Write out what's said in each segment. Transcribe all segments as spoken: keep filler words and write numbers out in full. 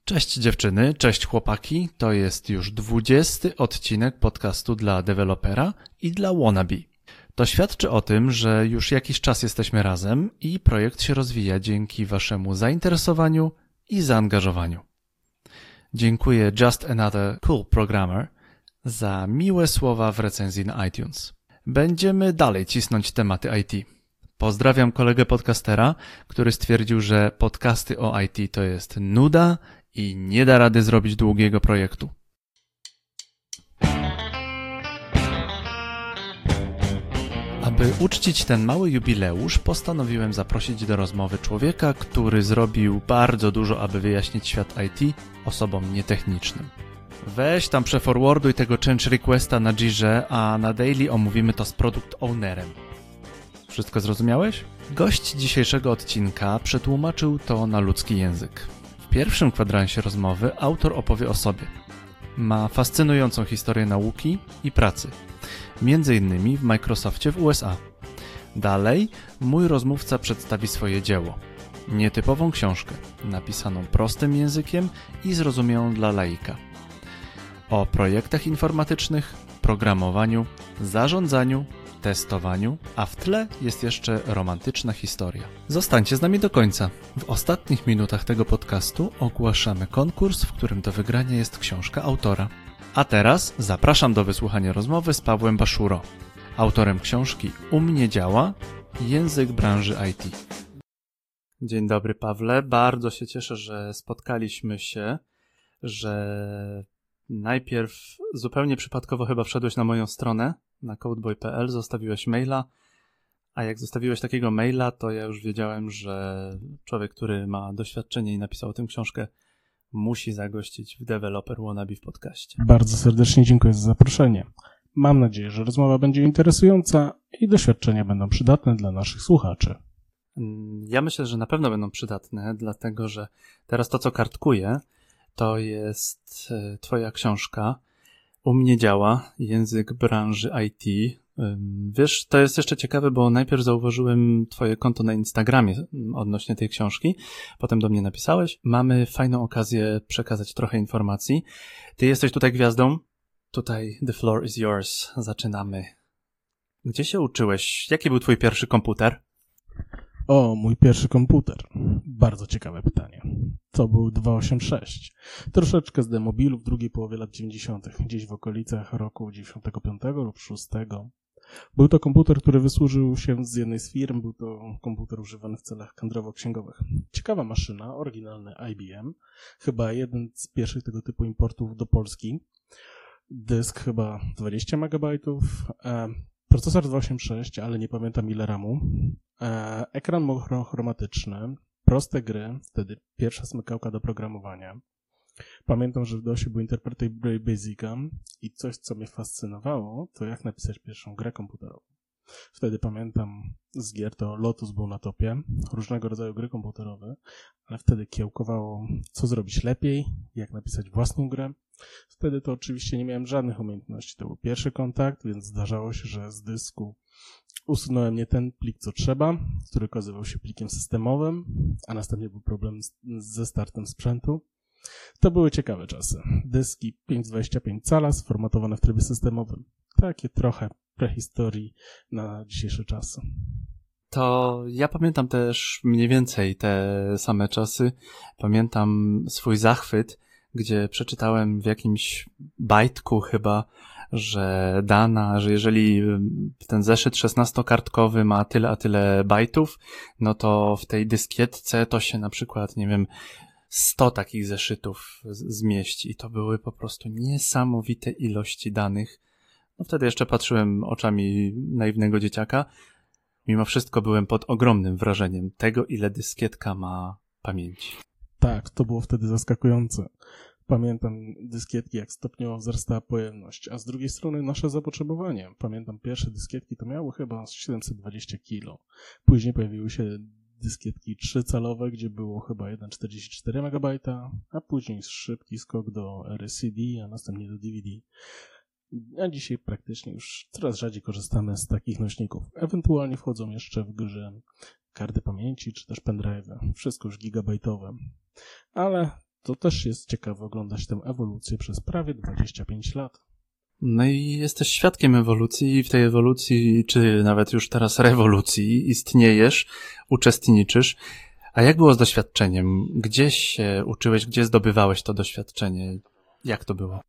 Cześć dziewczyny, cześć chłopaki, to jest już dwudziesty odcinek podcastu dla dewelopera i dla wannabe. To świadczy o tym, że już jakiś czas jesteśmy razem i projekt się rozwija dzięki waszemu zainteresowaniu i zaangażowaniu. Dziękuję Just Another Cool Programmer za miłe słowa w recenzji na iTunes. Będziemy dalej cisnąć tematy I T. Pozdrawiam kolegę podcastera, który stwierdził, że podcasty o I T to jest nuda i nie da rady zrobić długiego projektu. Aby uczcić ten mały jubileusz, postanowiłem zaprosić do rozmowy człowieka, który zrobił bardzo dużo, aby wyjaśnić świat I T osobom nietechnicznym. Weź tam przeforwarduj tego change requesta na Jirze, a na daily omówimy to z product ownerem. Wszystko zrozumiałeś? Gość dzisiejszego odcinka przetłumaczył to na ludzki język. W pierwszym kwadransie rozmowy autor opowie o sobie. Ma fascynującą historię nauki i pracy, między innymi w Microsoftie w U S A. Dalej mój rozmówca przedstawi swoje dzieło. Nietypową książkę, napisaną prostym językiem i zrozumiałą dla laika. O projektach informatycznych, programowaniu, zarządzaniu, testowaniu, a w tle jest jeszcze romantyczna historia. Zostańcie z nami do końca. W ostatnich minutach tego podcastu ogłaszamy konkurs, w którym do wygrania jest książka autora. A teraz zapraszam do wysłuchania rozmowy z Pawłem Baszuro, autorem książki U mnie działa – język branży I T. Dzień dobry, Pawle. Bardzo się cieszę, że spotkaliśmy się, że najpierw zupełnie przypadkowo chyba wszedłeś na moją stronę na codeboy kropka p l, zostawiłeś maila, a jak zostawiłeś takiego maila, to ja już wiedziałem, że człowiek, który ma doświadczenie i napisał tę książkę, musi zagościć w Developer Wannabe w podcaście. Bardzo serdecznie dziękuję za zaproszenie. Mam nadzieję, że rozmowa będzie interesująca i doświadczenia będą przydatne dla naszych słuchaczy. Ja myślę, że na pewno będą przydatne, dlatego że teraz to, co kartkuję, to jest twoja książka U mnie działa, język branży I T. Wiesz, to jest jeszcze ciekawe, bo najpierw zauważyłem twoje konto na Instagramie odnośnie tej książki, potem do mnie napisałeś. Mamy fajną okazję przekazać trochę informacji. Ty jesteś tutaj gwiazdą, tutaj the floor is yours. Zaczynamy. Gdzie się uczyłeś? Jaki był twój pierwszy komputer? O, mój pierwszy komputer. Bardzo ciekawe pytanie. To był dwieście osiemdziesiąt sześć. Troszeczkę z demobilu w drugiej połowie lat dziewięćdziesiątych, gdzieś w okolicach roku dziewięćdziesiątego piątego lub szóstego. Był to komputer, który wysłużył się z jednej z firm. Był to komputer używany w celach kadrowo-księgowych. Ciekawa maszyna, oryginalny I B M. Chyba jeden z pierwszych tego typu importów do Polski. Dysk chyba dwadzieścia megabajtów. E, procesor dwieście osiemdziesiąt sześć, ale nie pamiętam ile ramu. E, ekran monochromatyczny. Proste gry, wtedy pierwsza smykałka do programowania. Pamiętam, że w dosie był interpreter Basica i coś, co mnie fascynowało, to jak napisać pierwszą grę komputerową. Wtedy pamiętam z gier to Lotus był na topie, różnego rodzaju gry komputerowe, ale wtedy kiełkowało, co zrobić lepiej, jak napisać własną grę. Wtedy to oczywiście nie miałem żadnych umiejętności. To był pierwszy kontakt, więc zdarzało się, że z dysku usunąłem nie ten plik, co trzeba, który okazywał się plikiem systemowym, a następnie był problem z, ze startem sprzętu. To były ciekawe czasy. Dyski pięć przecinek dwadzieścia pięć cala sformatowane w trybie systemowym. Takie trochę prehistorii na dzisiejsze czasy. To ja pamiętam też mniej więcej te same czasy. Pamiętam swój zachwyt, gdzie przeczytałem w jakimś bajtku chyba, że dana, że jeżeli ten zeszyt szesnastokartkowy ma tyle a tyle bajtów, no to w tej dyskietce to się na przykład, nie wiem, sto takich zeszytów zmieści. I to były po prostu niesamowite ilości danych. No wtedy jeszcze patrzyłem oczami naiwnego dzieciaka. Mimo wszystko byłem pod ogromnym wrażeniem tego, ile dyskietka ma pamięci. Tak, to było wtedy zaskakujące. Pamiętam dyskietki, jak stopniowo wzrastała pojemność, a z drugiej strony nasze zapotrzebowanie. Pamiętam pierwsze dyskietki to miały chyba siedemset dwadzieścia kilo. Później pojawiły się dyskietki trzycalowe, gdzie było chyba jeden przecinek czterdzieści cztery megabajta, a później szybki skok do R C D, a następnie do D V D. A dzisiaj praktycznie już coraz rzadziej korzystamy z takich nośników. Ewentualnie wchodzą jeszcze w grze karty pamięci, czy też pendrive'y. Wszystko już gigabajtowe. Ale to też jest ciekawe oglądać tę ewolucję przez prawie dwadzieścia pięć lat. No i jesteś świadkiem ewolucji i w tej ewolucji, czy nawet już teraz rewolucji, istniejesz, uczestniczysz. A jak było z doświadczeniem? Gdzie się uczyłeś, gdzie zdobywałeś to doświadczenie? Jak to było?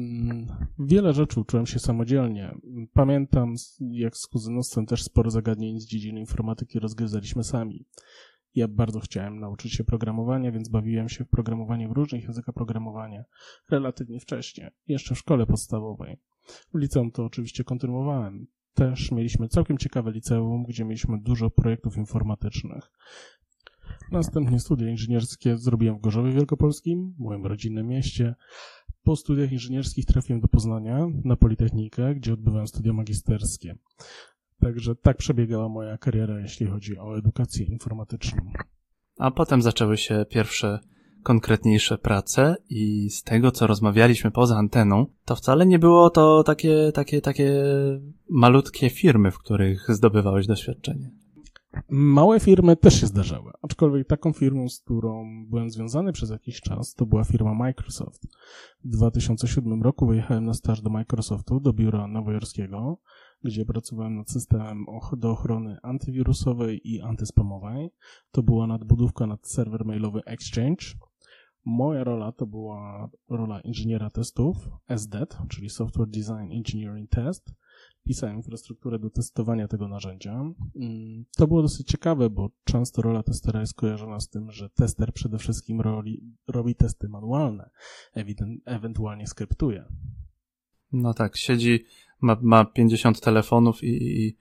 Wiele rzeczy uczyłem się samodzielnie. Pamiętam, jak z kuzynostwem też sporo zagadnień z dziedziny informatyki rozgryzaliśmy sami. Ja bardzo chciałem nauczyć się programowania, więc bawiłem się w programowanie w różnych językach programowania relatywnie wcześnie, jeszcze w szkole podstawowej. W liceum to oczywiście kontynuowałem. Też mieliśmy całkiem ciekawe liceum, gdzie mieliśmy dużo projektów informatycznych. Następnie studia inżynierskie zrobiłem w Gorzowie Wielkopolskim, moim rodzinnym mieście. Po studiach inżynierskich trafiłem do Poznania na Politechnikę, gdzie odbywałem studia magisterskie. Także tak przebiegała moja kariera, jeśli chodzi o edukację informatyczną. A potem zaczęły się pierwsze konkretniejsze prace i z tego, co rozmawialiśmy poza anteną, to wcale nie było to takie, takie, takie malutkie firmy, w których zdobywałeś doświadczenie. Małe firmy też się zdarzały, aczkolwiek taką firmą, z którą byłem związany przez jakiś czas, to była firma Microsoft. W dwa tysiące siódmym roku wyjechałem na staż do Microsoftu, do biura nowojorskiego, gdzie pracowałem nad systemem do ochrony antywirusowej i antyspamowej. To była nadbudówka nad serwer mailowy Exchange. Moja rola to była rola inżyniera testów, S D E T, czyli Software Design Engineering Test. Pisałem infrastrukturę do testowania tego narzędzia. To było dosyć ciekawe, bo często rola testera jest kojarzona z tym, że tester przede wszystkim roli, robi testy manualne, ewident, ewentualnie skryptuje. No tak, siedzi, ma, ma pięćdziesiąt telefonów i, i,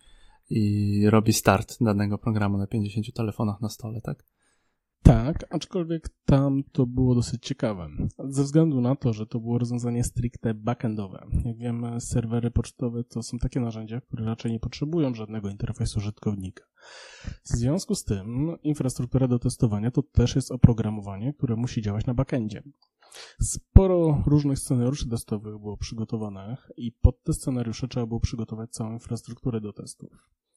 i robi start danego programu na pięćdziesięciu telefonach na stole, tak? Tak, aczkolwiek tam to było dosyć ciekawe, ze względu na to, że to było rozwiązanie stricte backendowe. Jak wiemy, serwery pocztowe to są takie narzędzia, które raczej nie potrzebują żadnego interfejsu użytkownika. W związku z tym infrastruktura do testowania to też jest oprogramowanie, które musi działać na backendzie. Sporo różnych scenariuszy testowych było przygotowanych i pod te scenariusze trzeba było przygotować całą infrastrukturę do testów.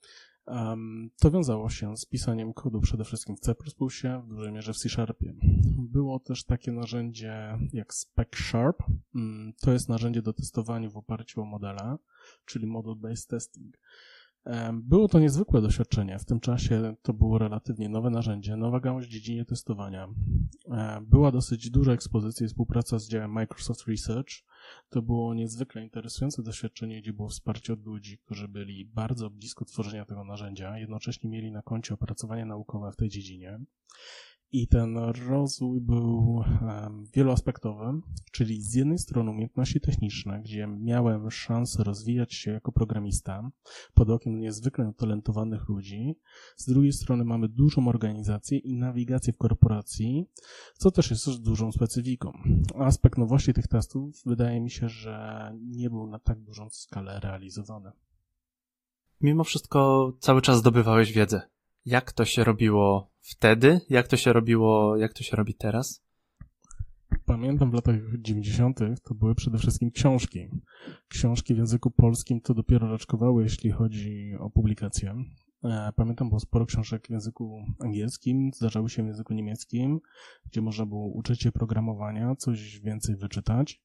Um, to wiązało się z pisaniem kodu przede wszystkim w C plus plus, w dużej mierze w C Sharpie. Było też takie narzędzie jak Spec Sharp. Um, to jest narzędzie do testowania w oparciu o modele, czyli Model-Based Testing. Um, było to niezwykłe doświadczenie. W tym czasie to było relatywnie nowe narzędzie, nowa gałąź w dziedzinie testowania. Um, była dosyć duża ekspozycja i współpraca z działem Microsoft Research. To było niezwykle interesujące doświadczenie, gdzie było wsparcie od ludzi, którzy byli bardzo blisko tworzenia tego narzędzia, jednocześnie mieli na koncie opracowania naukowe w tej dziedzinie. I ten rozwój był um, wieloaspektowy, czyli z jednej strony umiejętności techniczne, gdzie miałem szansę rozwijać się jako programista pod okiem niezwykle utalentowanych ludzi. Z drugiej strony mamy dużą organizację i nawigację w korporacji, co też jest też dużą specyfiką. Aspekt nowości tych testów wydaje mi się, że nie był na tak dużą skalę realizowany. Mimo wszystko cały czas zdobywałeś wiedzę. Jak to się robiło wtedy? Jak to się robiło, jak to się robi teraz? Pamiętam w latach dziewięćdziesiątych to były przede wszystkim książki. Książki w języku polskim to dopiero raczkowały, jeśli chodzi o publikacje. Pamiętam, było sporo książek w języku angielskim, zdarzały się w języku niemieckim, gdzie można było uczyć się programowania, coś więcej wyczytać.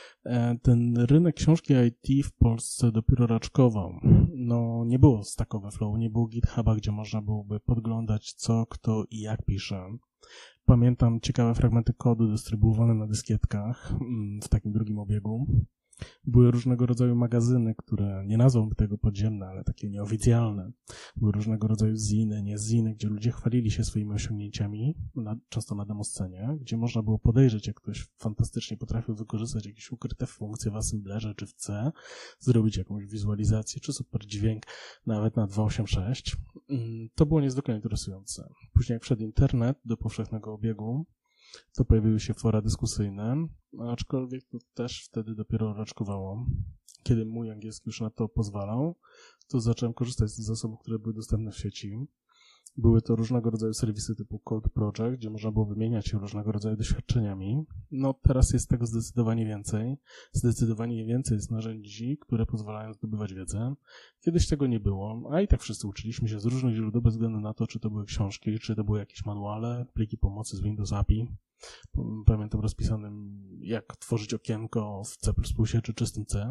Ten rynek książki I T w Polsce dopiero raczkował. No, nie było Stack Overflow, nie było GitHuba, gdzie można byłoby podglądać, co, kto i jak pisze. Pamiętam ciekawe fragmenty kodu dystrybuowane na dyskietkach w takim drugim obiegu. Były różnego rodzaju magazyny, które nie nazwałbym tego podziemne, ale takie nieoficjalne. Były różnego rodzaju ziny, nie ziny, gdzie ludzie chwalili się swoimi osiągnięciami, na, często na demoscenie, gdzie można było podejrzeć, jak ktoś fantastycznie potrafił wykorzystać jakieś ukryte funkcje w Assemblerze czy w C, zrobić jakąś wizualizację czy super dźwięk nawet na dwa osiem sześć. To było niezwykle interesujące. Później jak wszedł internet do powszechnego obiegu, to pojawiły się fora dyskusyjne, aczkolwiek to też wtedy dopiero raczkowało. Kiedy mój angielski już na to pozwalał, to zacząłem korzystać z zasobów, które były dostępne w sieci. Były to różnego rodzaju serwisy typu Code Project, gdzie można było wymieniać się różnego rodzaju doświadczeniami. No teraz jest tego zdecydowanie więcej. Zdecydowanie więcej jest narzędzi, które pozwalają zdobywać wiedzę. Kiedyś tego nie było, a i tak wszyscy uczyliśmy się z różnych źródeł bez względu na to, czy to były książki, czy to były jakieś manuale, pliki pomocy z Windows A P I. Pamiętam rozpisanym, jak tworzyć okienko w C plus plus czy czystym C.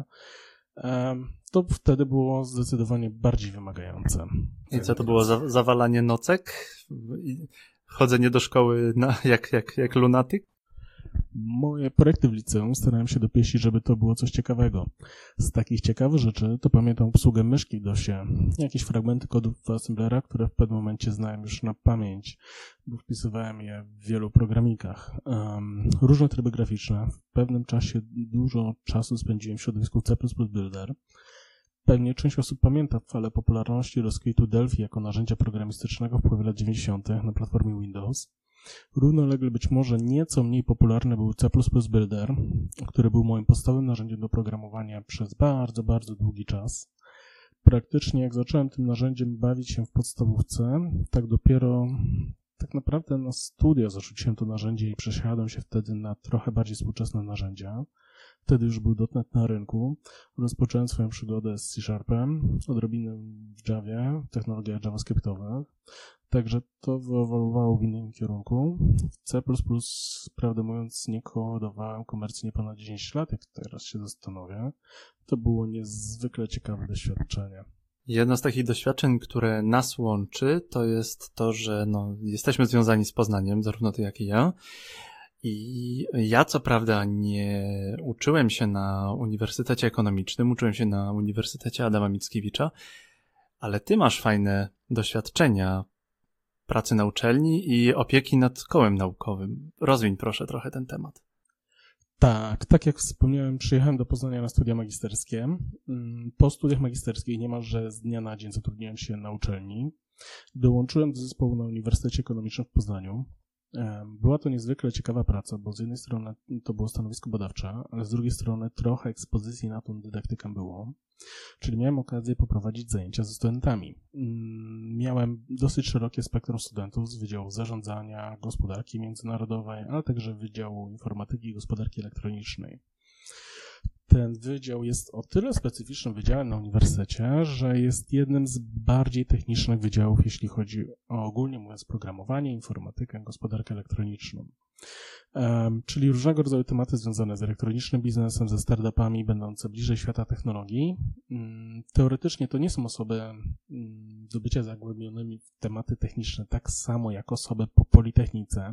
To wtedy było zdecydowanie bardziej wymagające. I co to było? Za, zawalanie nocek? Chodzenie do szkoły na, jak, jak, jak lunatyk? Moje projekty w liceum starałem się dopieścić, żeby to było coś ciekawego. Z takich ciekawych rzeczy to pamiętam obsługę myszki w dosie, jakieś fragmenty kodów w Assemblera, które w pewnym momencie znałem już na pamięć, bo wpisywałem je w wielu programikach. Um, różne tryby graficzne. W pewnym czasie dużo czasu spędziłem w środowisku C plus plus Builder. Pewnie część osób pamięta falę popularności rozkwitu Delphi jako narzędzia programistycznego w połowie lat dziewięćdziesiątych na platformie Windows. Równolegle być może nieco mniej popularny był C plus plus Builder, który był moim podstawowym narzędziem do programowania przez bardzo, bardzo długi czas. Praktycznie jak zacząłem tym narzędziem bawić się w podstawówce, tak dopiero tak naprawdę na studia zarzuciłem to narzędzie i przesiadłem się wtedy na trochę bardziej współczesne narzędzia. Wtedy już był dot net na rynku. Rozpocząłem swoją przygodę z C Sharpem, odrobinę w Javie, w technologiach javascriptowych. Także to wyewoluowało w innym kierunku. W C plus plus, prawdę mówiąc, nie kodowałem komercyjnie ponad dziesięć lat, jak teraz się zastanowię. To było niezwykle ciekawe doświadczenie. Jedno z takich doświadczeń, które nas łączy, to jest to, że no, jesteśmy związani z Poznaniem, zarówno ty, jak i ja. I ja co prawda nie uczyłem się na Uniwersytecie Ekonomicznym, uczyłem się na Uniwersytecie Adama Mickiewicza, ale ty masz fajne doświadczenia pracy na uczelni i opieki nad kołem naukowym. Rozwiń proszę trochę ten temat. Tak, tak jak wspomniałem, przyjechałem do Poznania na studia magisterskie. Po studiach magisterskich niemalże z dnia na dzień zatrudniłem się na uczelni. Dołączyłem do zespołu na Uniwersytecie Ekonomicznym w Poznaniu. Była to niezwykle ciekawa praca, bo z jednej strony to było stanowisko badawcze, ale z drugiej strony trochę ekspozycji na tą dydaktykę było, czyli miałem okazję poprowadzić zajęcia ze studentami. Miałem dosyć szerokie spektrum studentów z Wydziału Zarządzania, Gospodarki Międzynarodowej, ale także Wydziału Informatyki i Gospodarki Elektronicznej. Ten wydział jest o tyle specyficznym wydziałem na uniwersytecie, że jest jednym z bardziej technicznych wydziałów, jeśli chodzi o ogólnie mówiąc programowanie, informatykę, gospodarkę elektroniczną. Um, czyli różnego rodzaju tematy związane z elektronicznym biznesem, ze startupami, będące bliżej świata technologii. Um, teoretycznie to nie są osoby um, do bycia zagłębionymi w tematy techniczne, tak samo jak osoby po Politechnice.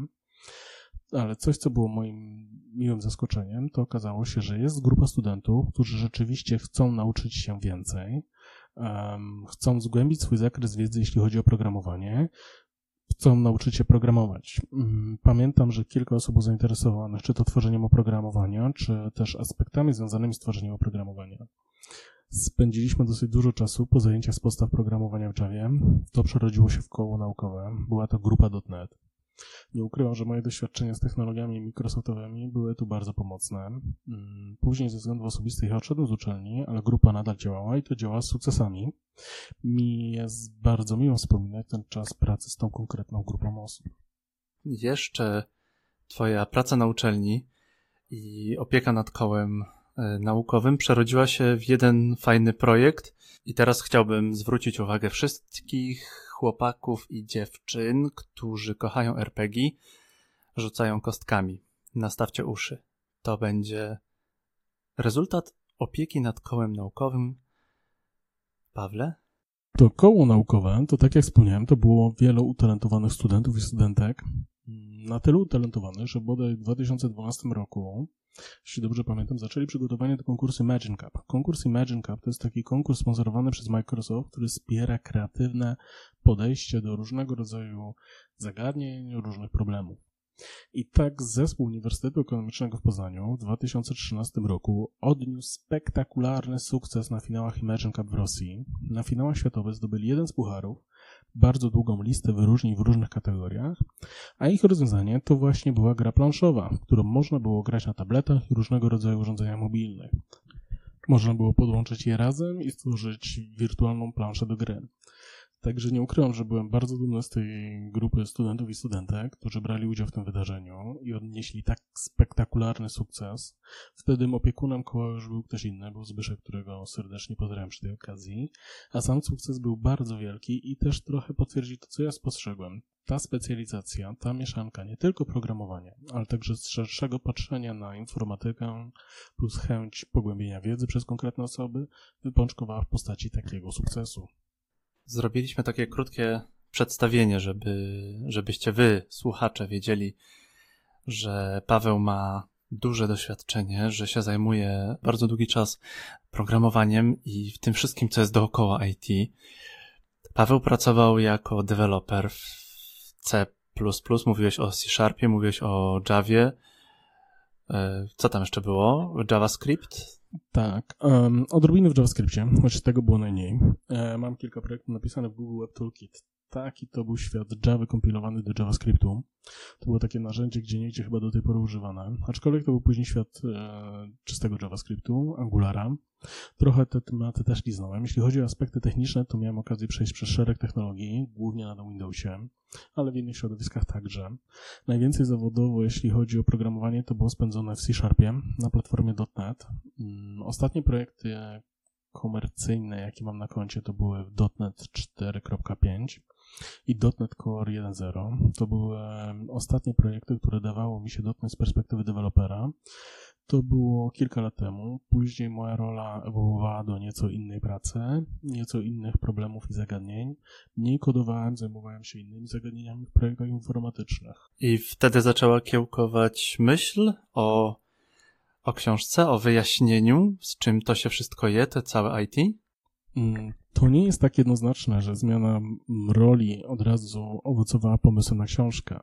Ale coś, co było moim miłym zaskoczeniem, to okazało się, że jest grupa studentów, którzy rzeczywiście chcą nauczyć się więcej, um, chcą zgłębić swój zakres wiedzy, jeśli chodzi o programowanie, chcą nauczyć się programować. Um, pamiętam, że kilka osób było zainteresowanych czy to tworzeniem oprogramowania, czy też aspektami związanymi z tworzeniem oprogramowania. Spędziliśmy dosyć dużo czasu po zajęciach z podstaw programowania w Javie. To przerodziło się w koło naukowe. Była to grupa dot net. Nie ukrywam, że moje doświadczenia z technologiami microsoftowymi były tu bardzo pomocne. Później ze względów osobistych odszedłem z uczelni, ale grupa nadal działała i to działa z sukcesami. Mi jest bardzo miło wspominać ten czas pracy z tą konkretną grupą osób. Jeszcze twoja praca na uczelni i opieka nad kołem naukowym przerodziła się w jeden fajny projekt i teraz chciałbym zwrócić uwagę wszystkich chłopaków i dziewczyn, którzy kochają er pe gie, rzucają kostkami. Nastawcie uszy. To będzie rezultat opieki nad kołem naukowym. Pawle? To koło naukowe, to tak jak wspomniałem, to było wielu utalentowanych studentów i studentek. Na tyle utalentowanych, że bodaj w dwa tysiące dwunastym roku, jeśli dobrze pamiętam, zaczęli przygotowanie do konkursu Imagine Cup. Konkurs Imagine Cup to jest taki konkurs sponsorowany przez Microsoft, który wspiera kreatywne podejście do różnego rodzaju zagadnień, różnych problemów. I tak zespół Uniwersytetu Ekonomicznego w Poznaniu w dwa tysiące trzynastym roku odniósł spektakularny sukces na finałach Imagine Cup w Rosji. Na finałach światowych zdobyli jeden z pucharów, bardzo długą listę wyróżnień w różnych kategoriach, a ich rozwiązanie to właśnie była gra planszowa, którą można było grać na tabletach i różnego rodzaju urządzeniach mobilnych. Można było podłączyć je razem i stworzyć wirtualną planszę do gry. Także nie ukrywam, że byłem bardzo dumny z tej grupy studentów i studentek, którzy brali udział w tym wydarzeniu i odnieśli tak spektakularny sukces. Wtedy opiekunem koła już był ktoś inny, był Zbyszek, którego serdecznie pozdrawiam przy tej okazji, a sam sukces był bardzo wielki i też trochę potwierdzi to, co ja spostrzegłem. Ta specjalizacja, ta mieszanka, nie tylko programowania, ale także z szerszego patrzenia na informatykę plus chęć pogłębienia wiedzy przez konkretne osoby wypączkowała w postaci takiego sukcesu. Zrobiliśmy takie krótkie przedstawienie, żeby, żebyście wy, słuchacze, wiedzieli, że Paweł ma duże doświadczenie, że się zajmuje bardzo długi czas programowaniem i w tym wszystkim, co jest dookoła I T. Paweł pracował jako deweloper w C plus plus, mówiłeś o C Sharpie, mówiłeś o Javie. Co tam jeszcze było? JavaScript? Tak, um, odrobinę w JavaScriptie, choć tego było najmniej. E, mam kilka projektów napisanych w Google Web Toolkit. Taki to był świat Java kompilowany do JavaScriptu. To było takie narzędzie, gdzie niegdzie chyba do tej pory używane. Aczkolwiek to był później świat e, czystego JavaScriptu, Angulara. Trochę te tematy też liznąłem. Jeśli chodzi o aspekty techniczne, to miałem okazję przejść przez szereg technologii, głównie na Windowsie, ale w innych środowiskach także. Najwięcej zawodowo, jeśli chodzi o programowanie, to było spędzone w C Sharpie na platformie .NET. Ostatnie projekty komercyjne, jakie mam na koncie, to były w .NET cztery kropka pięć i .NET Core jeden zero. To były ostatnie projekty, które dawało mi się dotknąć z perspektywy dewelopera. To było kilka lat temu. Później moja rola ewoluowała do nieco innej pracy, nieco innych problemów i zagadnień. Mniej kodowałem, zajmowałem się innymi zagadnieniami w projektach informatycznych. I wtedy zaczęła kiełkować myśl o, o książce, o wyjaśnieniu, z czym to się wszystko je, te całe I T? To nie jest tak jednoznaczne, że zmiana roli od razu owocowała pomysłem na książkę.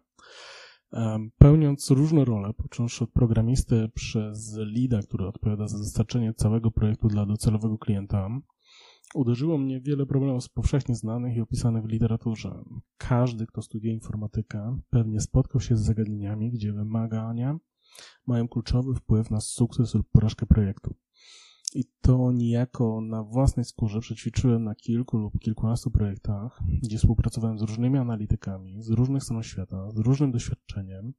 Pełniąc różne role, począwszy od programisty przez leada, który odpowiada za dostarczenie całego projektu dla docelowego klienta, uderzyło mnie wiele problemów powszechnie znanych i opisanych w literaturze. Każdy, kto studiuje informatykę, pewnie spotkał się z zagadnieniami, gdzie wymagania mają kluczowy wpływ na sukces lub porażkę projektu. I to niejako na własnej skórze przećwiczyłem na kilku lub kilkunastu projektach, gdzie współpracowałem z różnymi analitykami, z różnych stron świata, z różnym doświadczeniem.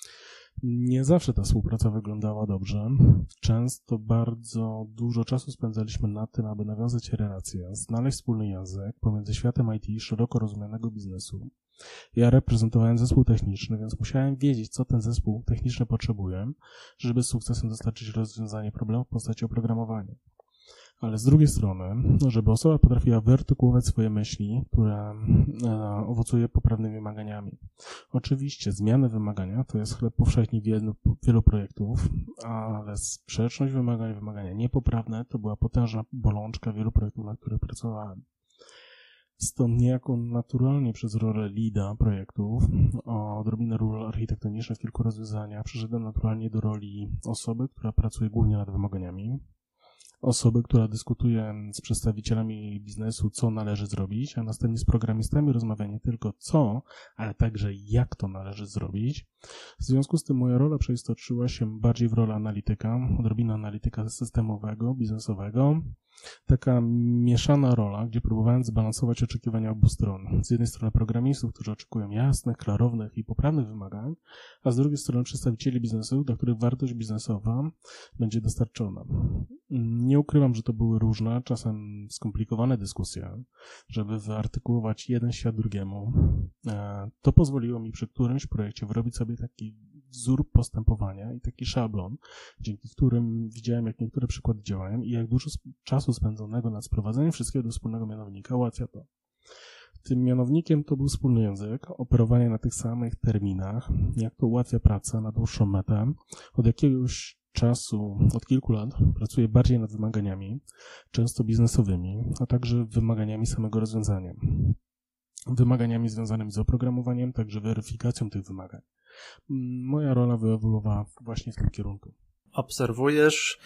Nie zawsze ta współpraca wyglądała dobrze. Często bardzo dużo czasu spędzaliśmy na tym, aby nawiązać relacje, znaleźć wspólny język pomiędzy światem I T i szeroko rozumianego biznesu. Ja reprezentowałem zespół techniczny, więc musiałem wiedzieć, co ten zespół techniczny potrzebuje, żeby z sukcesem dostarczyć rozwiązanie problemu w postaci oprogramowania. Ale z drugiej strony, żeby osoba potrafiła wyartykułować swoje myśli, które e, owocuje poprawnymi wymaganiami. Oczywiście zmiany wymagania to jest chleb powszechny wielu, wielu projektów, ale sprzeczność wymagań, wymagania niepoprawne to była potężna bolączka wielu projektów, na których pracowałem. Stąd niejako naturalnie przez rolę leada projektów, o odrobinę ról architektonicznych w kilku rozwiązaniach, przeszedłem naturalnie do roli osoby, która pracuje głównie nad wymaganiami, osoby, która dyskutuje z przedstawicielami biznesu, co należy zrobić, a następnie z programistami rozmawia nie tylko co, ale także jak to należy zrobić. W związku z tym moja rola przeistoczyła się bardziej w rolę analityka, odrobinę analityka systemowego, biznesowego. Taka mieszana rola, gdzie próbowałem zbalansować oczekiwania obu stron. Z jednej strony programistów, którzy oczekują jasnych, klarownych i poprawnych wymagań, a z drugiej strony przedstawicieli biznesu, do których wartość biznesowa będzie dostarczona. Nie ukrywam, że to były różne, czasem skomplikowane dyskusje, żeby wyartykułować jeden świat drugiemu. To pozwoliło mi przy którymś projekcie wyrobić sobie taki wzór postępowania i taki szablon, dzięki którym widziałem, jak niektóre przykłady działają i jak dużo czasu spędzonego nad sprowadzeniem wszystkiego do wspólnego mianownika ułatwia to. Tym mianownikiem to był wspólny język, operowanie na tych samych terminach, jak to ułatwia pracę na dłuższą metę. Od jakiegoś czasu, od kilku lat pracuję bardziej nad wymaganiami, często biznesowymi, a także wymaganiami samego rozwiązania. Wymaganiami związanymi z oprogramowaniem, także weryfikacją tych wymagań. Moja rola wyewoluowała właśnie w tym kierunku. Obserwujesz,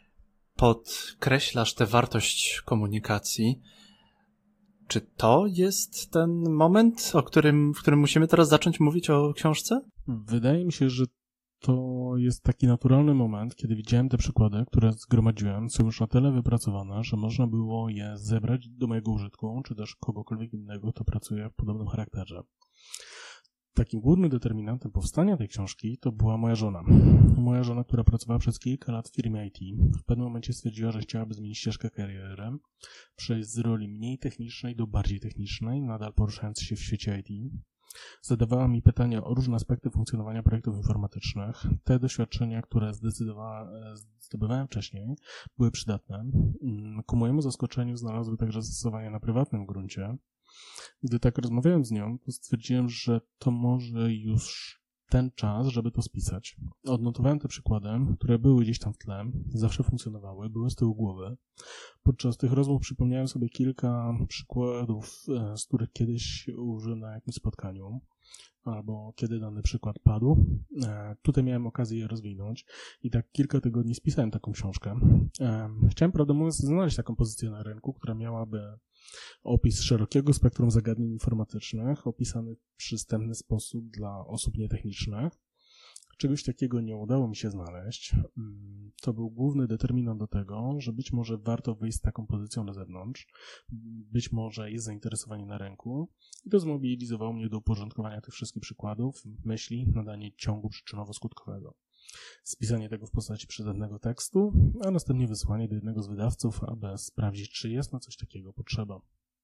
podkreślasz tę wartość komunikacji. Czy to jest ten moment, o którym, w którym musimy teraz zacząć mówić o książce? Wydaje mi się, że to jest taki naturalny moment, kiedy widziałem te przykłady, które zgromadziłem, są już na tyle wypracowane, że można było je zebrać do mojego użytku, czy też kogokolwiek innego, kto pracuje w podobnym charakterze. Takim głównym determinantem powstania tej książki to była moja żona. Moja żona, która pracowała przez kilka lat w firmie I T, w pewnym momencie stwierdziła, że chciałaby zmienić ścieżkę kariery, przejść z roli mniej technicznej do bardziej technicznej, nadal poruszając się w świecie I T. Zadawała mi pytania o różne aspekty funkcjonowania projektów informatycznych. Te doświadczenia, które zdecydowała, zdobywałem wcześniej, były przydatne. Ku mojemu zaskoczeniu znalazły także zastosowanie na prywatnym gruncie. Gdy tak rozmawiałem z nią, to stwierdziłem, że to może już ten czas, żeby to spisać. Odnotowałem te przykłady, które były gdzieś tam w tle, zawsze funkcjonowały, były z tyłu głowy. Podczas tych rozmów przypomniałem sobie kilka przykładów, z których kiedyś użyłem na jakimś spotkaniu, albo kiedy dany przykład padł. Tutaj miałem okazję je rozwinąć i tak kilka tygodni spisałem taką książkę. Chciałem, prawdę mówiąc, znaleźć taką pozycję na rynku, która miałaby opis szerokiego spektrum zagadnień informatycznych, opisany w przystępny sposób dla osób nietechnicznych. Czegoś takiego nie udało mi się znaleźć. To był główny determinant do tego, że być może warto wyjść z taką pozycją na zewnątrz, być może jest zainteresowanie na rynku i to zmobilizowało mnie do uporządkowania tych wszystkich przykładów, myśli, nadanie ciągu przyczynowo-skutkowego. Spisanie tego w postaci przydatnego tekstu, a następnie wysłanie do jednego z wydawców, aby sprawdzić, czy jest na coś takiego potrzeba.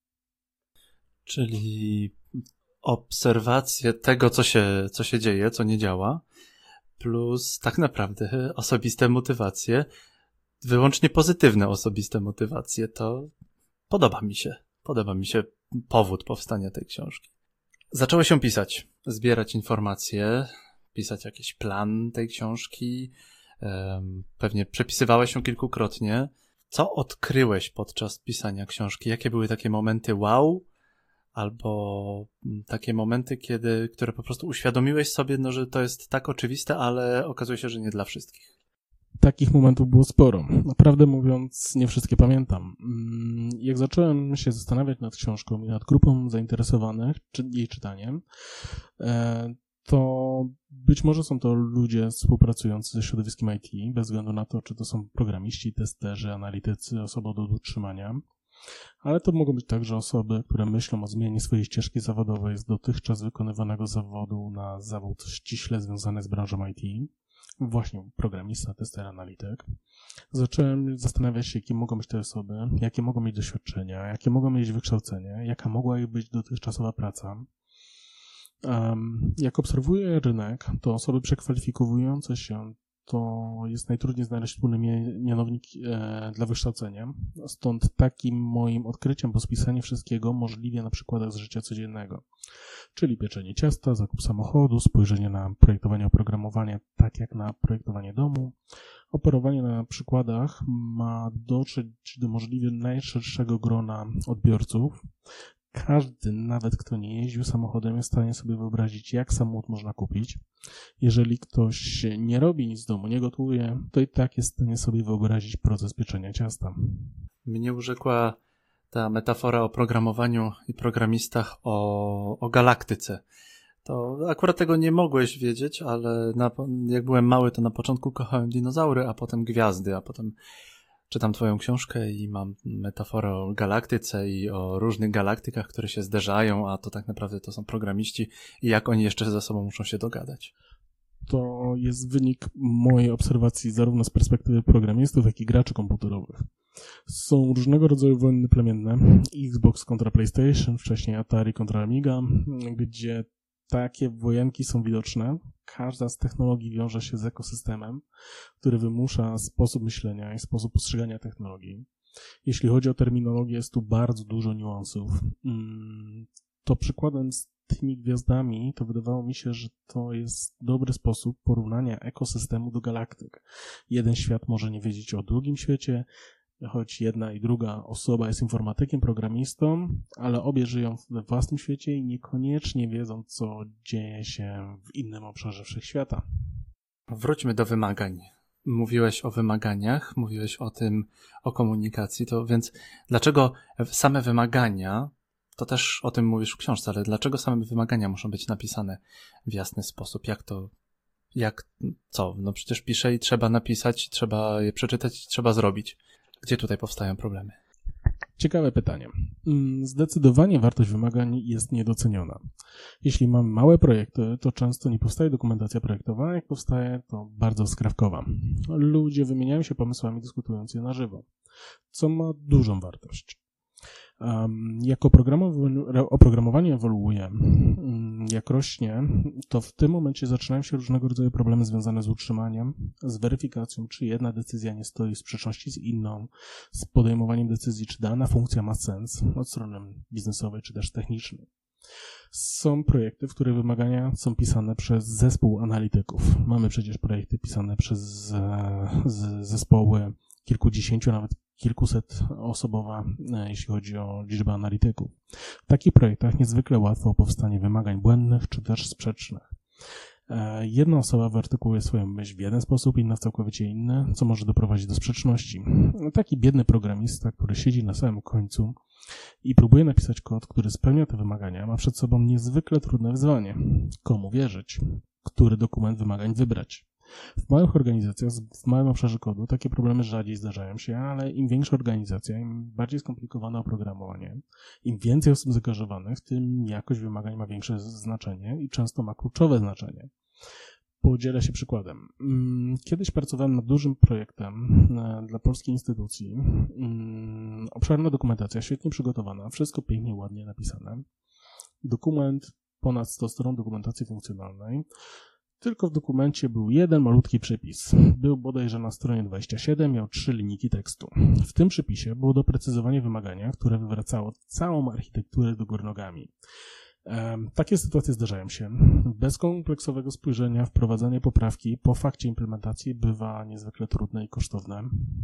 Czyli obserwacje tego, co się, co się dzieje, co nie działa, plus tak naprawdę osobiste motywacje, wyłącznie pozytywne osobiste motywacje, to podoba mi się. Podoba mi się powód powstania tej książki. Zacząłeś się pisać, zbierać informacje, pisać jakiś plan tej książki, pewnie przepisywałeś ją kilkukrotnie. Co odkryłeś podczas pisania książki? Jakie były takie momenty wow? Albo takie momenty, kiedy, które po prostu uświadomiłeś sobie, no, że to jest tak oczywiste, ale okazuje się, że nie dla wszystkich. Takich momentów było sporo. Naprawdę mówiąc, nie wszystkie pamiętam. Jak zacząłem się zastanawiać nad książką i nad grupą zainteresowanych jej czytaniem, to być może są to ludzie współpracujący ze środowiskiem I T, bez względu na to, czy to są programiści, testerzy, analitycy, osoby do utrzymania, ale to mogą być także osoby, które myślą o zmianie swojej ścieżki zawodowej z dotychczas wykonywanego zawodu na zawód ściśle związany z branżą I T, właśnie programista, tester, analityk. Zacząłem zastanawiać się, jakie mogą być te osoby, jakie mogą mieć doświadczenia, jakie mogą mieć wykształcenie, jaka mogła być dotychczasowa praca. Um, jak obserwuję rynek, to osoby przekwalifikowujące się to jest najtrudniej znaleźć wspólny mianownik e, dla wykształcenia. Stąd takim moim odkryciem po spisaniu wszystkiego możliwie na przykładach z życia codziennego. Czyli pieczenie ciasta, zakup samochodu, spojrzenie na projektowanie oprogramowania tak jak na projektowanie domu. Operowanie na przykładach ma dotrzeć do możliwie najszerszego grona odbiorców. Każdy, nawet kto nie jeździł samochodem, jest w stanie sobie wyobrazić, jak samochód można kupić. Jeżeli ktoś nie robi nic z domu, nie gotuje, to i tak jest w stanie sobie wyobrazić proces pieczenia ciasta. Mnie urzekła ta metafora o programowaniu i programistach o, o galaktyce. To akurat tego nie mogłeś wiedzieć, ale na, jak byłem mały, to na początku kochałem dinozaury, a potem gwiazdy, a potem czytam twoją książkę i mam metaforę o galaktyce i o różnych galaktykach, które się zderzają, a to tak naprawdę to są programiści i jak oni jeszcze ze sobą muszą się dogadać. To jest wynik mojej obserwacji zarówno z perspektywy programistów, jak i graczy komputerowych. Są różnego rodzaju wojny plemienne, Xbox kontra PlayStation, wcześniej Atari kontra Amiga, gdzie takie wojenki są widoczne. Każda z technologii wiąże się z ekosystemem, który wymusza sposób myślenia i sposób postrzegania technologii. Jeśli chodzi o terminologię, jest tu bardzo dużo niuansów. To przykładem z tymi gwiazdami, to wydawało mi się, że to jest dobry sposób porównania ekosystemu do galaktyk. Jeden świat może nie wiedzieć o drugim świecie, choć jedna i druga osoba jest informatykiem, programistą, ale obie żyją we własnym świecie i niekoniecznie wiedzą, co dzieje się w innym obszarze wszechświata. Wróćmy do wymagań. Mówiłeś o wymaganiach, mówiłeś o tym, o komunikacji, to więc dlaczego same wymagania, to też o tym mówisz w książce, ale dlaczego same wymagania muszą być napisane w jasny sposób? Jak to, jak, co? No przecież piszę i trzeba napisać, trzeba je przeczytać, trzeba zrobić. Gdzie tutaj powstają problemy? Ciekawe pytanie. Zdecydowanie wartość wymagań jest niedoceniona. Jeśli mamy małe projekty, to często nie powstaje dokumentacja projektowa, jak powstaje, to bardzo skrawkowa. Ludzie wymieniają się pomysłami, dyskutując je na żywo, co ma dużą wartość. Um, jak oprogramowanie, oprogramowanie ewoluuje, um, jak rośnie, to w tym momencie zaczynają się różnego rodzaju problemy związane z utrzymaniem, z weryfikacją, czy jedna decyzja nie stoi w sprzeczności z inną, z podejmowaniem decyzji, czy dana funkcja ma sens od strony biznesowej, czy też technicznej. Są projekty, w których wymagania są pisane przez zespół analityków. Mamy przecież projekty pisane przez z, zespoły kilkudziesięciu, nawet kilkuset osobowa, jeśli chodzi o liczbę analityków. W takich projektach niezwykle łatwo o powstanie wymagań błędnych czy też sprzecznych. Jedna osoba wyartykułuje swoją myśl w jeden sposób, inna w całkowicie inny, co może doprowadzić do sprzeczności. Taki biedny programista, który siedzi na samym końcu i próbuje napisać kod, który spełnia te wymagania, ma przed sobą niezwykle trudne wyzwanie. Komu wierzyć? Który dokument wymagań wybrać? W małych organizacjach, w małym obszarze kodu takie problemy rzadziej zdarzają się, ale im większa organizacja, im bardziej skomplikowane oprogramowanie, im więcej osób zaangażowanych, tym jakość wymagań ma większe znaczenie i często ma kluczowe znaczenie. Podzielę się przykładem. Kiedyś pracowałem nad dużym projektem dla polskiej instytucji. Obszerna dokumentacja, świetnie przygotowana, wszystko pięknie, ładnie napisane. Dokument, ponad sto stron dokumentacji funkcjonalnej. Tylko w dokumencie był jeden malutki przypis. Był bodajże na stronie dwudziestej siódmej, miał trzy linijki tekstu. W tym przypisie było doprecyzowanie wymagania, które wywracało całą architekturę do góry nogami. Takie sytuacje zdarzają się. Bez kompleksowego spojrzenia wprowadzanie poprawki po fakcie implementacji bywa niezwykle trudne i kosztowne.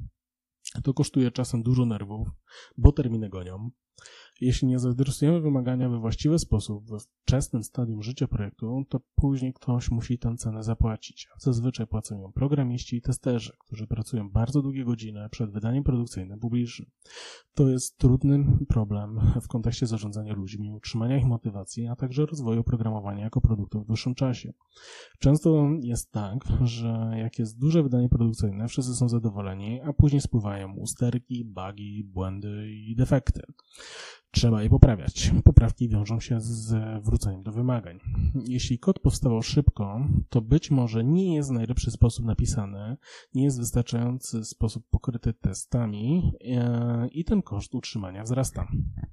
To kosztuje czasem dużo nerwów, bo terminy gonią. Jeśli nie zadresujemy wymagania we właściwy sposób we wczesnym stadium życia projektu, to później ktoś musi tę cenę zapłacić. Zazwyczaj płacą ją programiści i testerzy, którzy pracują bardzo długie godziny przed wydaniem produkcyjnym publicznym. To jest trudny problem w kontekście zarządzania ludźmi, utrzymania ich motywacji, a także rozwoju programowania jako produktu w dłuższym czasie. Często jest tak, że jak jest duże wydanie produkcyjne, wszyscy są zadowoleni, a później spływają usterki, bugi, błędy i defekty. Trzeba je poprawiać. Poprawki wiążą się z wróceniem do wymagań. Jeśli kod powstawał szybko, to być może nie jest najlepszy sposób napisany, nie jest wystarczający sposób pokryty testami i ten koszt utrzymania wzrasta.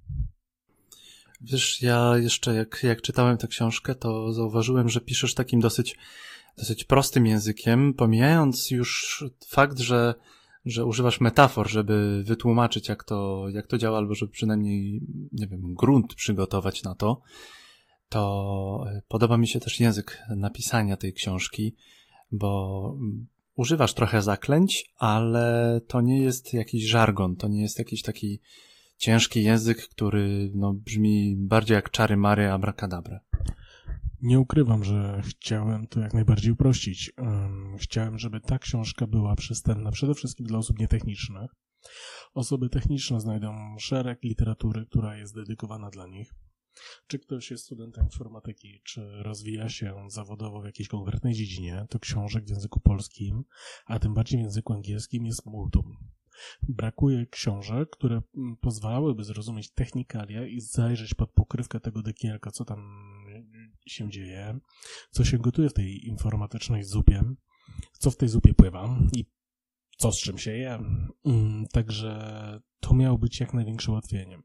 Wiesz, ja jeszcze jak, jak czytałem tę książkę, to zauważyłem, że piszesz takim dosyć, dosyć prostym językiem, pomijając już fakt, że że używasz metafor, żeby wytłumaczyć, jak to, jak to działa, albo żeby przynajmniej, nie wiem, grunt przygotować na to, to podoba mi się też język napisania tej książki, bo używasz trochę zaklęć, ale to nie jest jakiś żargon, to nie jest jakiś taki ciężki język, który no, brzmi bardziej jak czary-mary, abracadabra. Nie ukrywam, że chciałem to jak najbardziej uprościć. Chciałem, żeby ta książka była przystępna przede wszystkim dla osób nietechnicznych. Osoby techniczne znajdą szereg literatury, która jest dedykowana dla nich. Czy ktoś jest studentem informatyki, czy rozwija się zawodowo w jakiejś konkretnej dziedzinie, to książek w języku polskim, a tym bardziej w języku angielskim jest multum. Brakuje książek, które pozwalałyby zrozumieć technikalia i zajrzeć pod pokrywkę tego dekielka, co tam się dzieje, co się gotuje w tej informatycznej zupie, co w tej zupie pływa i co z czym się je. Także to miało być jak największym ułatwieniem.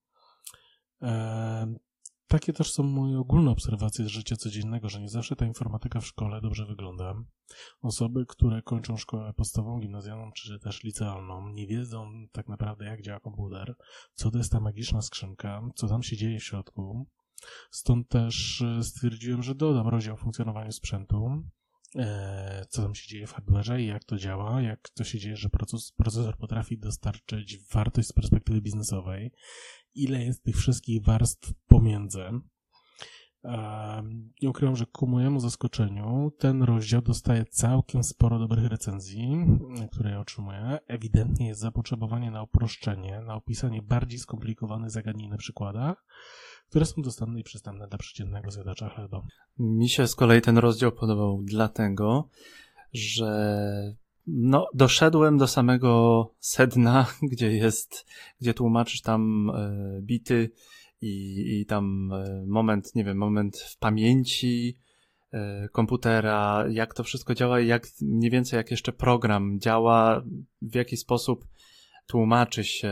Eee, takie też są moje ogólne obserwacje z życia codziennego, że nie zawsze ta informatyka w szkole dobrze wygląda. Osoby, które kończą szkołę podstawową, gimnazjalną czy też licealną, nie wiedzą tak naprawdę, jak działa komputer, co to jest ta magiczna skrzynka, co tam się dzieje w środku. Stąd też stwierdziłem, że dodam rozdział o funkcjonowaniu sprzętu, co tam się dzieje w hardware'ze i jak to działa, jak to się dzieje, że procesor potrafi dostarczyć wartość z perspektywy biznesowej, ile jest tych wszystkich warstw pomiędzy. Nie ukrywam, że ku mojemu zaskoczeniu ten rozdział dostaje całkiem sporo dobrych recenzji, które ja otrzymuję. Ewidentnie jest zapotrzebowanie na uproszczenie, na opisanie bardziej skomplikowanych zagadnień na przykładach, które są dostępne i przystępne dla przeciętnego zjadacza chleba. Mi się z kolei ten rozdział podobał dlatego, że no, doszedłem do samego sedna, gdzie jest, gdzie tłumaczysz tam e, bity i, i tam e, moment, nie wiem, moment w pamięci e, komputera, jak to wszystko działa i jak mniej więcej jak jeszcze program działa, w jaki sposób tłumaczy się,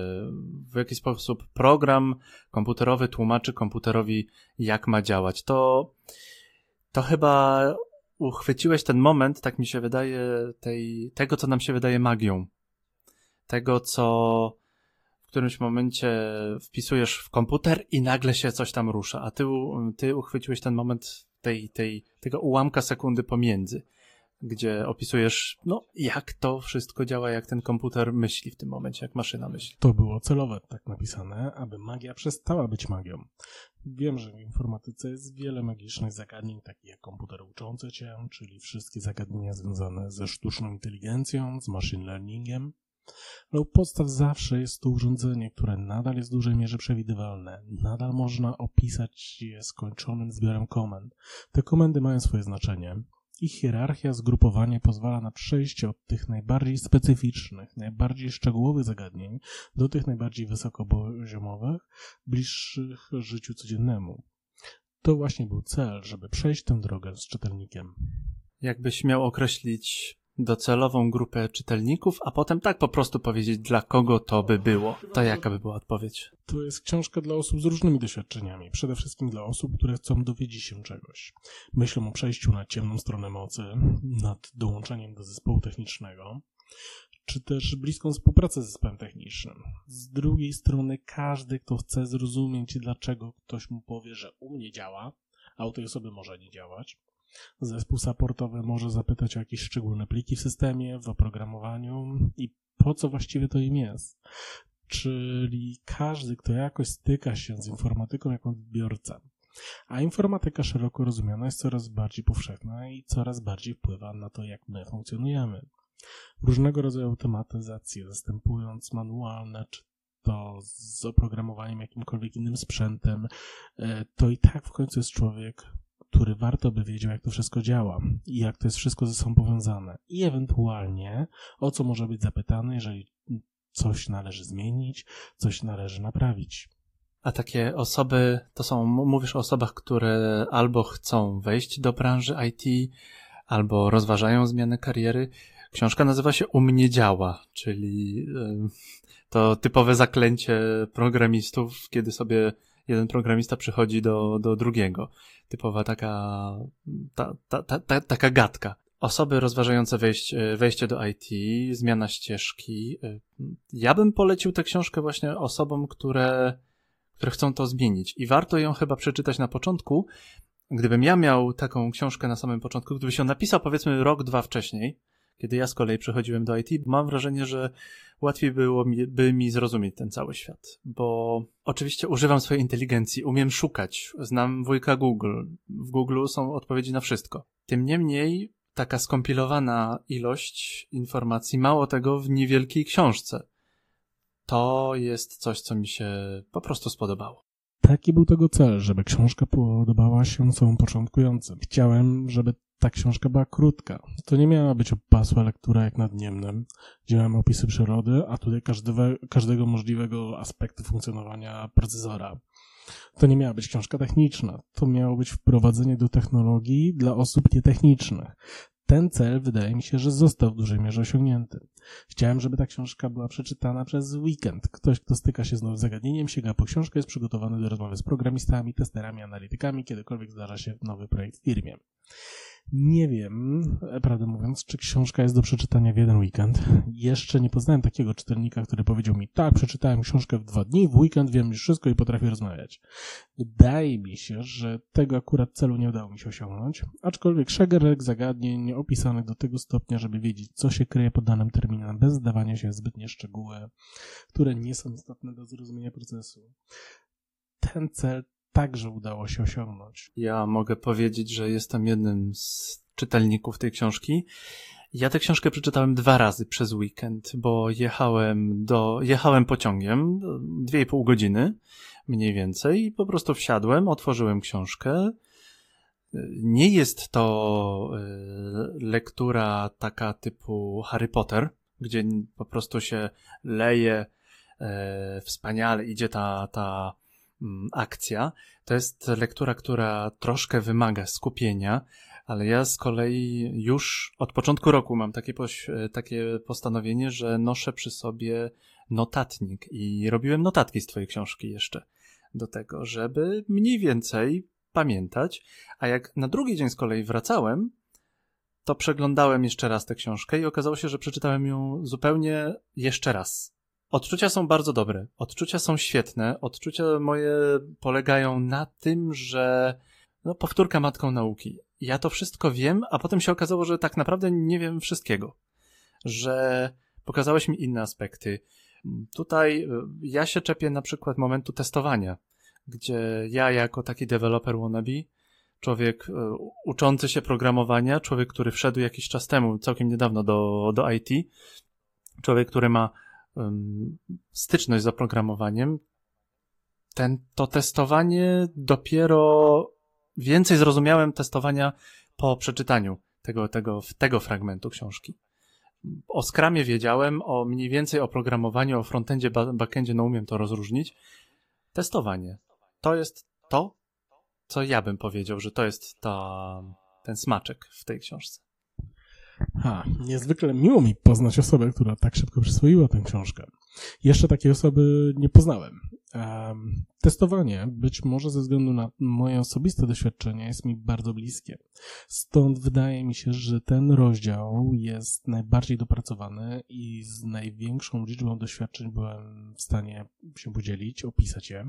w jaki sposób program komputerowy tłumaczy komputerowi, jak ma działać. To, to chyba uchwyciłeś ten moment, tak mi się wydaje, tej, tego, co nam się wydaje magią. Tego, co w którymś momencie wpisujesz w komputer i nagle się coś tam rusza, a ty, ty uchwyciłeś ten moment tej, tej, tego ułamka sekundy pomiędzy, gdzie opisujesz, no, jak to wszystko działa, jak ten komputer myśli w tym momencie, jak maszyna myśli. To było celowe tak napisane, aby magia przestała być magią. Wiem, że w informatyce jest wiele magicznych zagadnień, takich jak komputery uczące cię, czyli wszystkie zagadnienia związane ze sztuczną inteligencją, z machine learningiem. Ale u podstaw zawsze jest to urządzenie, które nadal jest w dużej mierze przewidywalne. Nadal można opisać je skończonym zbiorem komend. Te komendy mają swoje znaczenie. Ich hierarchia, zgrupowanie pozwala na przejście od tych najbardziej specyficznych, najbardziej szczegółowych zagadnień do tych najbardziej wysokopoziomowych, bliższych życiu codziennemu. To właśnie był cel, żeby przejść tę drogę z czytelnikiem. Jakbyś miał określić docelową grupę czytelników, a potem tak po prostu powiedzieć, dla kogo to by było, to jaka by była odpowiedź? To jest książka dla osób z różnymi doświadczeniami. Przede wszystkim dla osób, które chcą dowiedzieć się czegoś. Myślą o przejściu na ciemną stronę mocy, nad dołączeniem do zespołu technicznego, czy też bliską współpracę z zespołem technicznym. Z drugiej strony każdy, kto chce zrozumieć, dlaczego ktoś mu powie, że u mnie działa, a u tej osoby może nie działać. Zespół supportowy może zapytać o jakieś szczególne pliki w systemie, w oprogramowaniu i po co właściwie to im jest. Czyli każdy, kto jakoś styka się z informatyką jako odbiorca. A informatyka szeroko rozumiana jest coraz bardziej powszechna i coraz bardziej wpływa na to, jak my funkcjonujemy. Różnego rodzaju automatyzacje, zastępując manualne, czy to z oprogramowaniem jakimkolwiek innym sprzętem, to i tak w końcu jest człowiek, który warto by wiedział, jak to wszystko działa i jak to jest wszystko ze sobą powiązane. I ewentualnie o co może być zapytany, jeżeli coś należy zmienić, coś należy naprawić. A takie osoby, to są, mówisz o osobach, które albo chcą wejść do branży I T, albo rozważają zmianę kariery. Książka nazywa się U mnie działa, czyli to typowe zaklęcie programistów, kiedy sobie jeden programista przychodzi do, do drugiego. Typowa taka, ta, ta, ta, ta, taka gadka. Osoby rozważające wejście, wejście do I T, zmiana ścieżki. Ja bym polecił tę książkę właśnie osobom, które, które chcą to zmienić. I warto ją chyba przeczytać na początku. Gdybym ja miał taką książkę na samym początku, gdybyś ją napisał powiedzmy rok, dwa wcześniej, kiedy ja z kolei przechodziłem do I T, mam wrażenie, że łatwiej było mi, by mi zrozumieć ten cały świat, bo oczywiście używam swojej inteligencji, umiem szukać, znam wujka Google, w Google są odpowiedzi na wszystko. Tym niemniej taka skompilowana ilość informacji, mało tego w niewielkiej książce, to jest coś, co mi się po prostu spodobało. Taki był tego cel, żeby książka podobała się osobom początkującym. Chciałem, żeby ta książka była krótka. To nie miała być opasła lektura jak nad Niemnem, gdzie mamy opisy przyrody, a tutaj każdego, każdego możliwego aspektu funkcjonowania procesora. To nie miała być książka techniczna. To miało być wprowadzenie do technologii dla osób nietechnicznych. Ten cel, wydaje mi się, że został w dużej mierze osiągnięty. Chciałem, żeby ta książka była przeczytana przez weekend. Ktoś, kto styka się z nowym zagadnieniem, sięga po książkę, jest przygotowany do rozmowy z programistami, testerami, analitykami, kiedykolwiek zdarza się nowy projekt w firmie. Nie wiem, prawdę mówiąc, czy książka jest do przeczytania w jeden weekend. Jeszcze nie poznałem takiego czytelnika, który powiedział mi, tak, przeczytałem książkę w dwa dni, w weekend wiem już wszystko i potrafię rozmawiać. Wydaje mi się, że tego akurat celu nie udało mi się osiągnąć, aczkolwiek szereg zagadnień opisanych do tego stopnia, żeby wiedzieć, co się kryje pod danym terminem, bez zdawania się w zbytnie szczegóły, które nie są istotne do zrozumienia procesu. Ten cel także udało się osiągnąć? Ja mogę powiedzieć, że jestem jednym z czytelników tej książki. Ja tę książkę przeczytałem dwa razy przez weekend, bo jechałem do, jechałem pociągiem dwie i pół godziny mniej więcej i po prostu wsiadłem, otworzyłem książkę. Nie jest to lektura taka typu Harry Potter, gdzie po prostu się leje e, wspaniale, idzie ta, ta mm, akcja. To jest lektura, która troszkę wymaga skupienia, ale ja z kolei już od początku roku mam takie, poś, takie postanowienie, że noszę przy sobie notatnik i robiłem notatki z twojej książki jeszcze do tego, żeby mniej więcej pamiętać, a jak na drugi dzień z kolei wracałem, to przeglądałem jeszcze raz tę książkę i okazało się, że przeczytałem ją zupełnie jeszcze raz. Odczucia są bardzo dobre, odczucia są świetne, odczucia moje polegają na tym, że no, powtórka matką nauki. Ja to wszystko wiem, a potem się okazało, że tak naprawdę nie wiem wszystkiego. Że pokazałeś mi inne aspekty. Tutaj ja się czepię na przykład momentu testowania, gdzie ja jako taki developer wannabe, człowiek uczący się programowania, człowiek, który wszedł jakiś czas temu, całkiem niedawno do, do I T, człowiek, który ma um, styczność z oprogramowaniem, ten, to testowanie dopiero więcej zrozumiałem testowania po przeczytaniu tego, tego, tego fragmentu książki. O Scrumie wiedziałem, o mniej więcej o programowaniu, o frontendzie, backendzie, no umiem to rozróżnić. Testowanie. To jest to, co ja bym powiedział, że to jest ta, ten smaczek w tej książce. Ha, niezwykle miło mi poznać osobę, która tak szybko przyswoiła tę książkę. Jeszcze takiej osoby nie poznałem. Um, testowanie, być może ze względu na moje osobiste doświadczenie, jest mi bardzo bliskie. Stąd wydaje mi się, że ten rozdział jest najbardziej dopracowany i z największą liczbą doświadczeń byłem w stanie się podzielić, opisać je.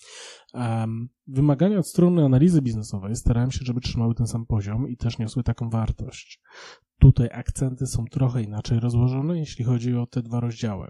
Um, wymagania od strony analizy biznesowej starałem się, żeby trzymały ten sam poziom i też niosły taką wartość. Tutaj akcenty są trochę inaczej rozłożone, jeśli chodzi o te dwa rozdziały.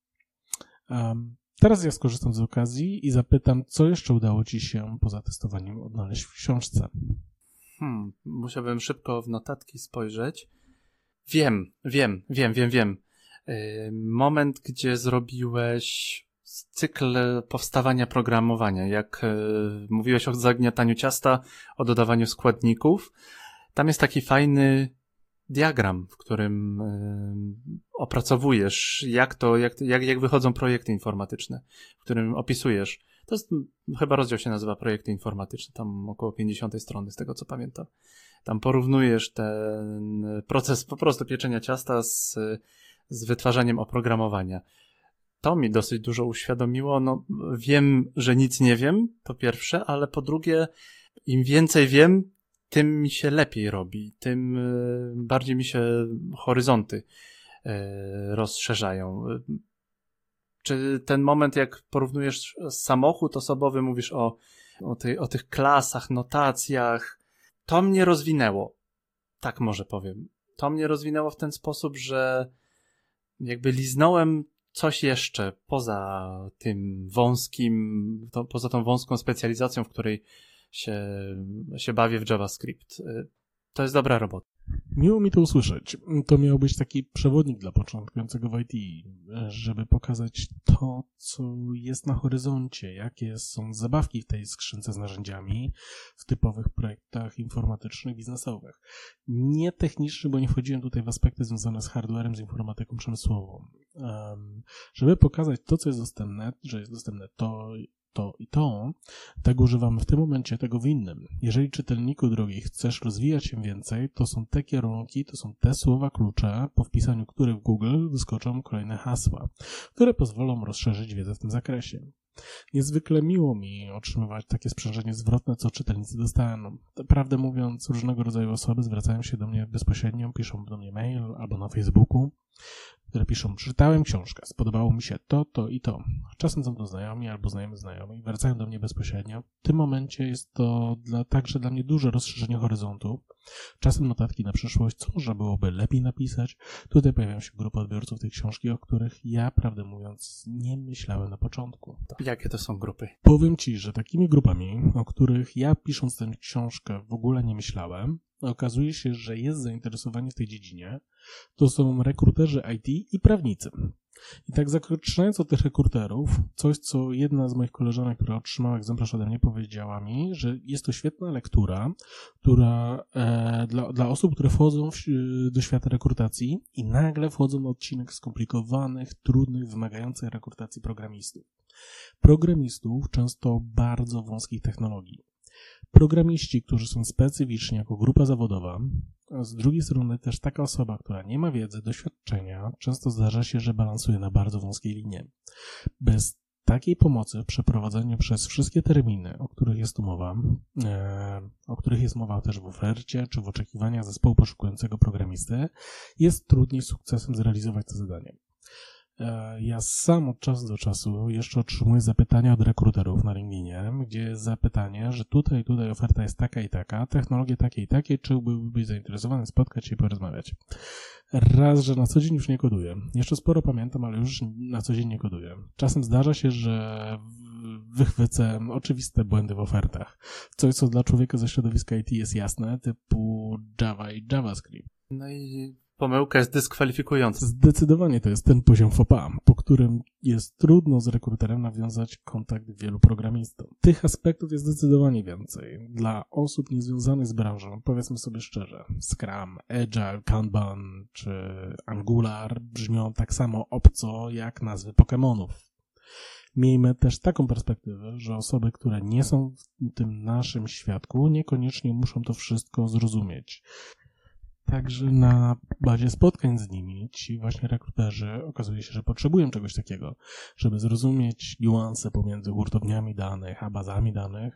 Um, teraz ja skorzystam z okazji i zapytam, co jeszcze udało ci się poza testowaniem odnaleźć w książce? Hmm, musiałbym szybko w notatki spojrzeć. Wiem, wiem, wiem, wiem, wiem. Yy, moment, gdzie zrobiłeś cykl powstawania programowania, jak yy, mówiłeś o zagniataniu ciasta, o dodawaniu składników. Tam jest taki fajny diagram, w którym y, opracowujesz, jak to, jak, jak, jak wychodzą projekty informatyczne, w którym opisujesz. To jest, chyba rozdział się nazywa projekty informatyczne, tam około pięćdziesiątej strony, z tego co pamiętam. Tam porównujesz ten proces po prostu pieczenia ciasta z, z wytwarzaniem oprogramowania. To mi dosyć dużo uświadomiło. No, wiem, że nic nie wiem, po pierwsze, ale po drugie, im więcej wiem, tym mi się lepiej robi, tym bardziej mi się horyzonty rozszerzają. Czy ten moment, jak porównujesz samochód osobowy, mówisz o, o, tej, o tych klasach, notacjach, to mnie rozwinęło. Tak może powiem. To mnie rozwinęło w ten sposób, że jakby liznąłem coś jeszcze poza tym wąskim, to, poza tą wąską specjalizacją, w której się, się bawię w JavaScript. To jest dobra robota. Miło mi to usłyszeć. To miał być taki przewodnik dla początkującego w I T, żeby pokazać to, co jest na horyzoncie, jakie są zabawki w tej skrzynce z narzędziami w typowych projektach informatycznych, biznesowych. Nie techniczny, bo nie wchodziłem tutaj w aspekty związane z hardwarem, z informatyką przemysłową. Um, żeby pokazać to, co jest dostępne, że jest dostępne to, to i to, tego używamy w tym momencie, tego w innym. Jeżeli czytelniku drogi chcesz rozwijać się więcej, to są te kierunki, to są te słowa klucze, po wpisaniu których w Google wyskoczą kolejne hasła, które pozwolą rozszerzyć wiedzę w tym zakresie. Niezwykle miło mi otrzymywać takie sprzężenie zwrotne, co czytelnicy dostaną. Prawdę mówiąc, różnego rodzaju osoby zwracają się do mnie bezpośrednio, piszą do mnie mail albo na Facebooku. które piszą: czytałem książkę, spodobało mi się to, to i to. Czasem są to znajomi albo znajomi znajomi i wracają do mnie bezpośrednio. W tym momencie jest to dla, także dla mnie duże rozszerzenie horyzontu. Czasem notatki na przyszłość, co można byłoby lepiej napisać. Tutaj pojawiają się grupy odbiorców tej książki, o których ja, prawdę mówiąc, nie myślałem na początku. Jakie to są grupy? Powiem Ci, że takimi grupami, o których ja pisząc tę książkę w ogóle nie myślałem, okazuje się, że jest zainteresowanie w tej dziedzinie, to są rekruterzy I T i prawnicy. I tak zaczynając od tych rekruterów, coś co jedna z moich koleżanek, która otrzymała egzemplarz ode mnie, powiedziała mi, że jest to świetna lektura, która e, dla, dla osób, które wchodzą w, do świata rekrutacji i nagle wchodzą na odcinek skomplikowanych, trudnych, wymagających rekrutacji programistów. Programistów często bardzo wąskich technologii. Programiści, którzy są specyficzni jako grupa zawodowa, a z drugiej strony też taka osoba, która nie ma wiedzy, doświadczenia, często zdarza się, że balansuje na bardzo wąskiej linie. Bez takiej pomocy w przeprowadzeniu przez wszystkie terminy, o których jest tu mowa, e, o których jest mowa też w ofercie, czy w oczekiwaniach zespołu poszukującego programisty, jest trudniej z sukcesem zrealizować to zadanie. Ja sam od czasu do czasu jeszcze otrzymuję zapytania od rekruterów na LinkedInie, gdzie jest zapytanie, że tutaj tutaj oferta jest taka i taka, technologie takie i takie, czy byłbyś zainteresowany spotkać się i porozmawiać. Raz, że na co dzień już nie koduję. Jeszcze sporo pamiętam, ale już na co dzień nie koduję. Czasem zdarza się, że wychwycę oczywiste błędy w ofertach. Coś, co dla człowieka ze środowiska I T jest jasne, typu Java i JavaScript. No i pomyłka jest dyskwalifikująca. Zdecydowanie to jest ten poziom faux pas, po którym jest trudno z rekruterem nawiązać kontakt wielu programistów. Tych aspektów jest zdecydowanie więcej. Dla osób niezwiązanych z branżą, powiedzmy sobie szczerze, Scrum, Agile, Kanban czy Angular brzmią tak samo obco jak nazwy Pokemonów. Miejmy też taką perspektywę, że osoby, które nie są w tym naszym świadku, niekoniecznie muszą to wszystko zrozumieć. Także na bazie spotkań z nimi ci właśnie rekruterzy okazuje się, że potrzebują czegoś takiego, żeby zrozumieć niuanse pomiędzy hurtowniami danych a bazami danych.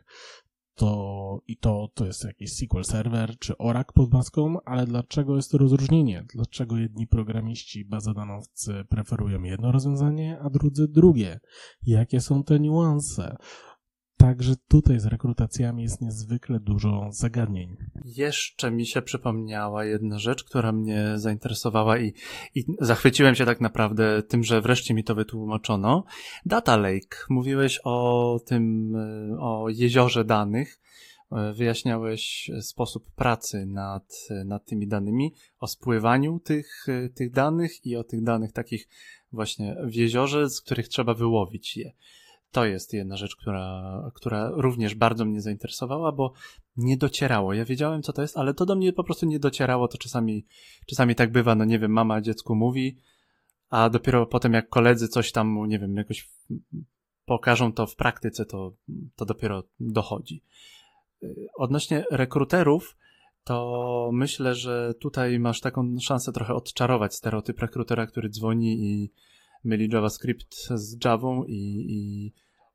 To i to, to jest jakiś S Q L Server czy Oracle pod maską, ale dlaczego jest to rozróżnienie? Dlaczego jedni programiści, bazodanowcy preferują jedno rozwiązanie, a drudzy drugie? Jakie są te niuanse? Także tutaj z rekrutacjami jest niezwykle dużo zagadnień. Jeszcze mi się przypomniała jedna rzecz, która mnie zainteresowała i, i zachwyciłem się tak naprawdę tym, że wreszcie mi to wytłumaczono. Data Lake. Mówiłeś o tym, o jeziorze danych. Wyjaśniałeś sposób pracy nad, nad tymi danymi, o spływaniu tych, tych danych i o tych danych takich właśnie w jeziorze, z których trzeba wyłowić je. To jest jedna rzecz, która, która również bardzo mnie zainteresowała, bo nie docierało. Ja wiedziałem, co to jest, ale to do mnie po prostu nie docierało. To czasami, czasami tak bywa, no nie wiem, mama dziecku mówi, a dopiero potem jak koledzy coś tam mu, nie wiem, jakoś pokażą to w praktyce, to, to dopiero dochodzi. Odnośnie rekruterów, to myślę, że tutaj masz taką szansę trochę odczarować stereotyp rekrutera, który dzwoni i myli JavaScript z Javą i, i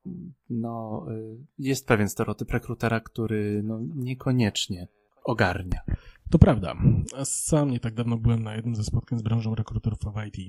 no, jest pewien stereotyp rekrutera, który no, niekoniecznie ogarnia. To prawda. Sam nie tak dawno byłem na jednym ze spotkań z branżą rekruterów w I T.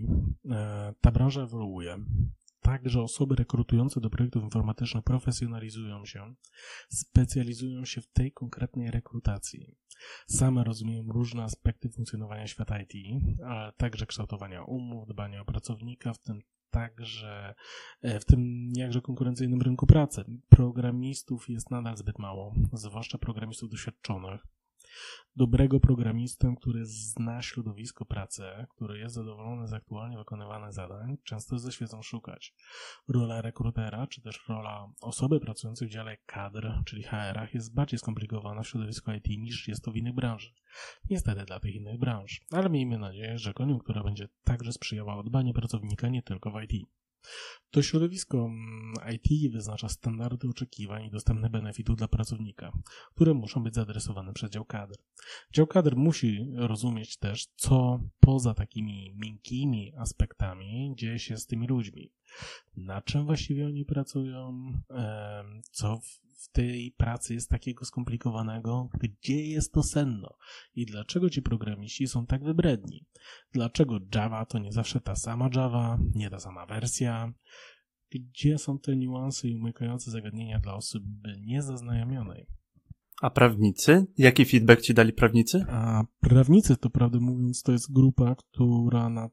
Ta branża ewoluuje. Także osoby rekrutujące do projektów informatycznych profesjonalizują się, specjalizują się w tej konkretnej rekrutacji. Same rozumieją różne aspekty funkcjonowania świata I T, ale także kształtowania umów, dbania o pracownika, w tym także w tym jakże konkurencyjnym rynku pracy. Programistów jest nadal zbyt mało, zwłaszcza programistów doświadczonych. Dobrego programistę, który zna środowisko pracy, który jest zadowolony z aktualnie wykonywanych zadań, często ze świecą szukać. Rola rekrutera, czy też rola osoby pracującej w dziale kadr, czyli H R-ach, jest bardziej skomplikowana w środowisku I T niż jest to w innych branżach. Niestety dla tych innych branż, ale miejmy nadzieję, że koniunktura będzie także sprzyjała o dbaniu pracownika nie tylko w I T. To środowisko I T wyznacza standardy oczekiwań i dostępne benefitów dla pracownika, które muszą być zaadresowane przez dział kadr. Dział kadr musi rozumieć też, co poza takimi miękkimi aspektami dzieje się z tymi ludźmi. Na czym właściwie oni pracują, co w tej pracy jest takiego skomplikowanego? Gdzie jest to sedno? I dlaczego ci programiści są tak wybredni? Dlaczego Java to nie zawsze ta sama Java, nie ta sama wersja? Gdzie są te niuanse i umykające zagadnienia dla osoby niezaznajomionej? A prawnicy? Jaki feedback ci dali prawnicy? A prawnicy, to prawdę mówiąc, to jest grupa, która na,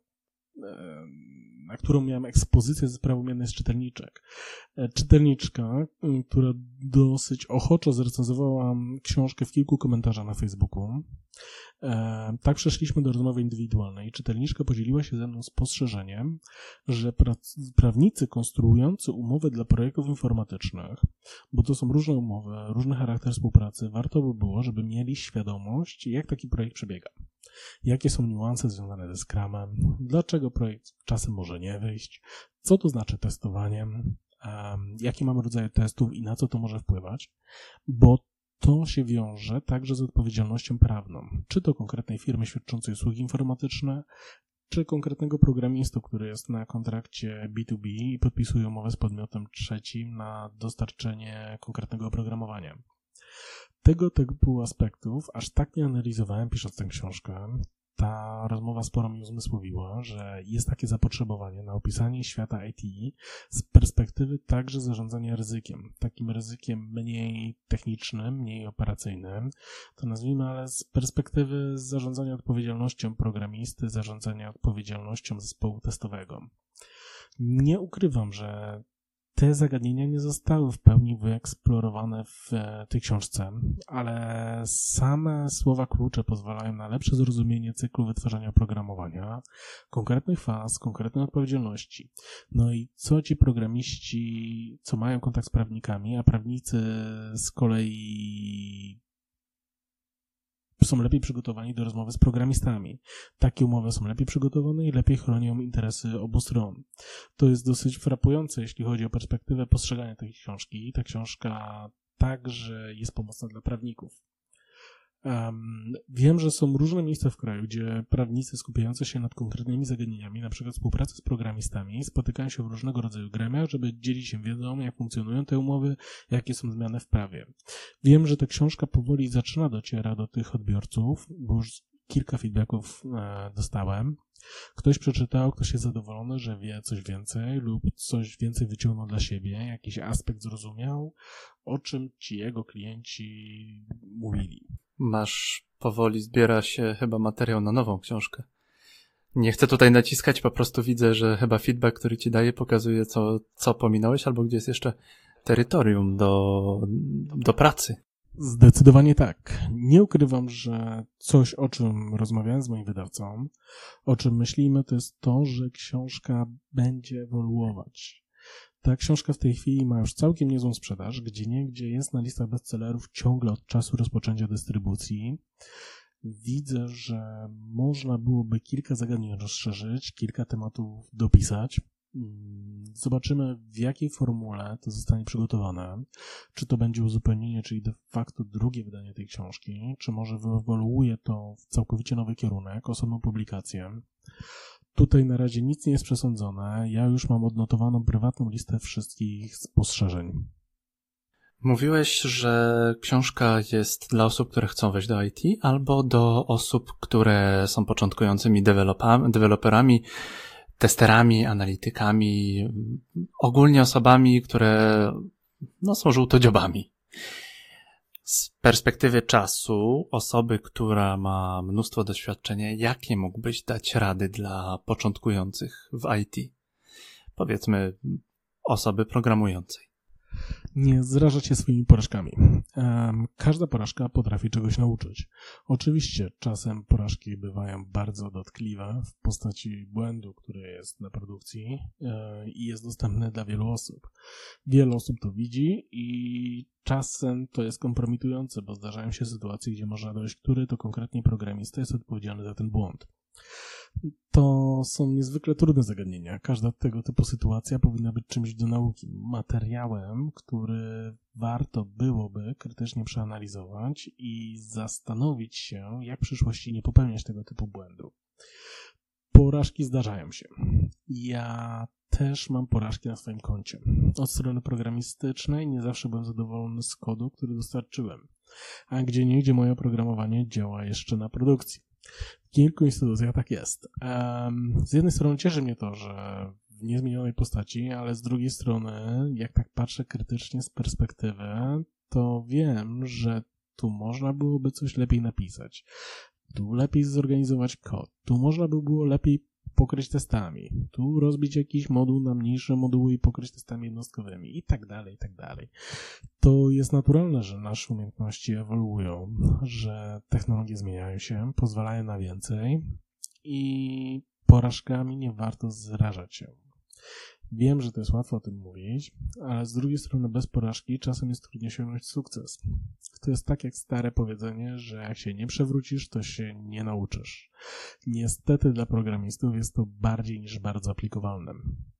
na którą miałem ekspozycję ze prawomiernych z czytelniczek. Czytelniczka, która dosyć ochoczo zrecenzowała książkę w kilku komentarzach na Facebooku. Tak przeszliśmy do rozmowy indywidualnej. Czytelniczka podzieliła się ze mną spostrzeżeniem, że pra- prawnicy konstruujący umowy dla projektów informatycznych, bo to są różne umowy, różny charakter współpracy, warto by było, żeby mieli świadomość, jak taki projekt przebiega. Jakie są niuanse związane ze Scrumem, dlaczego projekt czasem może nie wyjść, co to znaczy testowanie, um, jakie mamy rodzaje testów i na co to może wpływać, bo to się wiąże także z odpowiedzialnością prawną, czy to konkretnej firmy świadczącej usługi informatyczne, czy konkretnego programisty, który jest na kontrakcie B dwa B i podpisuje umowę z podmiotem trzecim na dostarczenie konkretnego oprogramowania. Tego typu aspektów aż tak nie analizowałem, pisząc tę książkę. Ta rozmowa sporo mi uzmysłowiła, że jest takie zapotrzebowanie na opisanie świata I T z perspektywy także zarządzania ryzykiem. Takim ryzykiem mniej technicznym, mniej operacyjnym, to nazwijmy, ale z perspektywy zarządzania odpowiedzialnością programisty, zarządzania odpowiedzialnością zespołu testowego. Nie ukrywam, że te zagadnienia nie zostały w pełni wyeksplorowane w tej książce, ale same słowa klucze pozwalają na lepsze zrozumienie cyklu wytwarzania oprogramowania, konkretnych faz, konkretnej odpowiedzialności. No i co ci programiści, co mają kontakt z prawnikami, a prawnicy z kolei są lepiej przygotowani do rozmowy z programistami. Takie umowy są lepiej przygotowane i lepiej chronią interesy obu stron. To jest dosyć frapujące, jeśli chodzi o perspektywę postrzegania tej książki. Ta książka także jest pomocna dla prawników. Um, wiem, że są różne miejsca w kraju, gdzie prawnicy skupiający się nad konkretnymi zagadnieniami, na przykład współpracy z programistami, spotykają się w różnego rodzaju gremiach, żeby dzielić się wiedzą, jak funkcjonują te umowy, jakie są zmiany w prawie. Wiem, że ta książka powoli zaczyna docierać do tych odbiorców, bo już kilka feedbacków e, dostałem. Ktoś przeczytał, ktoś jest zadowolony, że wie coś więcej lub coś więcej wyciągnął dla siebie, jakiś aspekt zrozumiał, o czym ci jego klienci mówili. Masz, powoli zbiera się chyba materiał na nową książkę. Nie chcę tutaj naciskać, po prostu widzę, że chyba feedback, który ci daje, pokazuje, co, co pominąłeś, albo gdzie jest jeszcze terytorium do, do pracy. Zdecydowanie tak. Nie ukrywam, że coś, o czym rozmawiałem z moim wydawcą, o czym myślimy, to jest to, że książka będzie ewoluować. Ta książka w tej chwili ma już całkiem niezłą sprzedaż, gdzie niegdzie jest na listach bestsellerów ciągle od czasu rozpoczęcia dystrybucji. Widzę, że można byłoby kilka zagadnień rozszerzyć, kilka tematów dopisać. Zobaczymy, w jakiej formule to zostanie przygotowane. Czy to będzie uzupełnienie, czyli de facto drugie wydanie tej książki, czy może wyewoluuje to w całkowicie nowy kierunek, osobną publikację. Tutaj na razie nic nie jest przesądzone. Ja już mam odnotowaną prywatną listę wszystkich spostrzeżeń. Mówiłeś, że książka jest dla osób, które chcą wejść do I T, albo do osób, które są początkującymi deweloperami, testerami, analitykami, ogólnie osobami, które no, są żółtodziobami. Z perspektywy czasu, osoby, która ma mnóstwo doświadczenia, jakie mógłbyś dać rady dla początkujących w I T? Powiedzmy, osoby programującej. Nie zrażać się swoimi porażkami. Um, każda porażka potrafi czegoś nauczyć. Oczywiście czasem porażki bywają bardzo dotkliwe w postaci błędu, który jest na produkcji yy, i jest dostępny dla wielu osób. Wiele osób to widzi i czasem to jest kompromitujące, bo zdarzają się sytuacje, gdzie można dojść, który to konkretnie programista jest odpowiedzialny za ten błąd. To są niezwykle trudne zagadnienia. Każda tego typu sytuacja powinna być czymś do nauki, materiałem, który warto byłoby krytycznie przeanalizować i zastanowić się, jak w przyszłości nie popełniać tego typu błędu. Porażki zdarzają się. Ja też mam porażki na swoim koncie. Od strony programistycznej nie zawsze byłem zadowolony z kodu, który dostarczyłem, a gdzie niegdzie moje oprogramowanie działa jeszcze na produkcji. W kilku instytucjach tak jest. Z jednej strony cieszy mnie to, że w niezmienionej postaci, ale z drugiej strony, jak tak patrzę krytycznie z perspektywy, to wiem, że tu można byłoby coś lepiej napisać. Tu lepiej zorganizować kod. Tu można by było lepiej pokryć testami. Tu rozbić jakiś moduł na mniejsze moduły i pokryć testami jednostkowymi i tak dalej, i tak dalej. To jest naturalne, że nasze umiejętności ewoluują, że technologie zmieniają się, pozwalają na więcej i porażkami nie warto zrażać się. Wiem, że to jest łatwo o tym mówić, ale z drugiej strony bez porażki czasem jest trudniej osiągnąć sukces. To jest tak jak stare powiedzenie, że jak się nie przewrócisz, to się nie nauczysz. Niestety dla programistów jest to bardziej niż bardzo aplikowalne.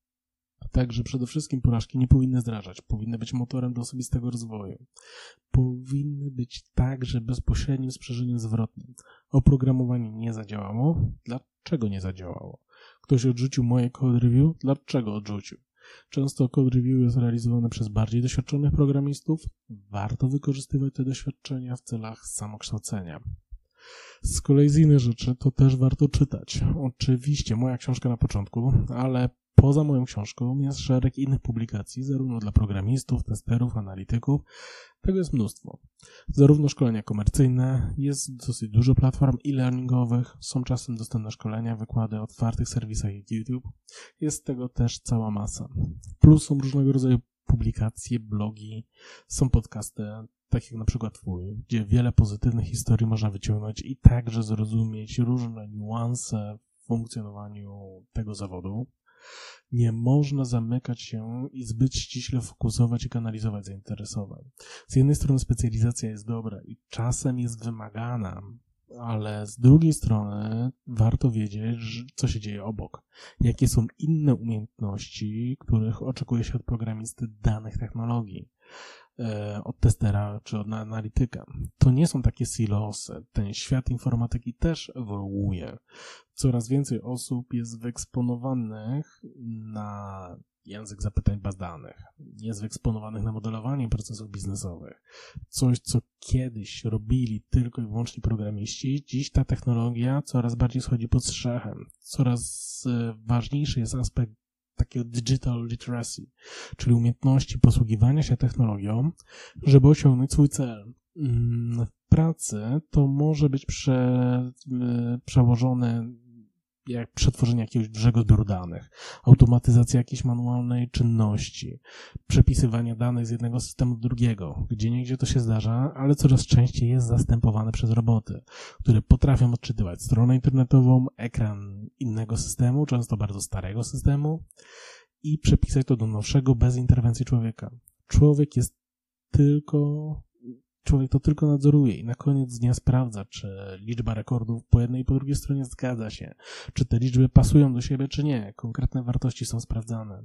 Także przede wszystkim porażki nie powinny zrażać, powinny być motorem do osobistego rozwoju. Powinny być także bezpośrednim sprzężeniem zwrotnym. Oprogramowanie nie zadziałało. Dlaczego nie zadziałało? Ktoś odrzucił moje code review? Dlaczego odrzucił? Często code review jest realizowane przez bardziej doświadczonych programistów. Warto wykorzystywać te doświadczenia w celach samokształcenia. Z kolei z innych rzeczy to też warto czytać. Oczywiście moja książka na początku, ale poza moją książką jest szereg innych publikacji, zarówno dla programistów, testerów, analityków. Tego jest mnóstwo. Zarówno szkolenia komercyjne, jest dosyć dużo platform e-learningowych, są czasem dostępne szkolenia, wykłady o otwartych serwisach jak YouTube. Jest tego też cała masa. Plus są różnego rodzaju publikacje, blogi, są podcasty, tak jak na przykład twój, gdzie wiele pozytywnych historii można wyciągnąć i także zrozumieć różne niuanse w funkcjonowaniu tego zawodu. Nie można zamykać się i zbyt ściśle fokusować i kanalizować zainteresowań. Z jednej strony specjalizacja jest dobra i czasem jest wymagana, ale z drugiej strony warto wiedzieć, co się dzieje obok. Jakie są inne umiejętności, których oczekuje się od programisty danych technologii, od testera czy od analityka. To nie są takie silosy. Ten świat informatyki też ewoluuje. Coraz więcej osób jest wyeksponowanych na język zapytań baz danych. Jest wyeksponowanych na modelowanie procesów biznesowych. Coś, co kiedyś robili tylko i wyłącznie programiści, dziś ta technologia coraz bardziej schodzi pod strzechem. Coraz ważniejszy jest aspekt takiego digital literacy, czyli umiejętności posługiwania się technologią, żeby osiągnąć swój cel. W pracy to może być prze, przełożone jak przetworzenie jakiegoś dużego zbioru danych, automatyzacja jakiejś manualnej czynności, przepisywanie danych z jednego systemu do drugiego, gdzie niegdzie to się zdarza, ale coraz częściej jest zastępowane przez roboty, które potrafią odczytywać stronę internetową, ekran innego systemu, często bardzo starego systemu i przepisać to do nowszego bez interwencji człowieka. Człowiek jest tylko... Człowiek to tylko nadzoruje i na koniec dnia sprawdza, czy liczba rekordów po jednej i po drugiej stronie zgadza się, czy te liczby pasują do siebie, czy nie. Konkretne wartości są sprawdzane.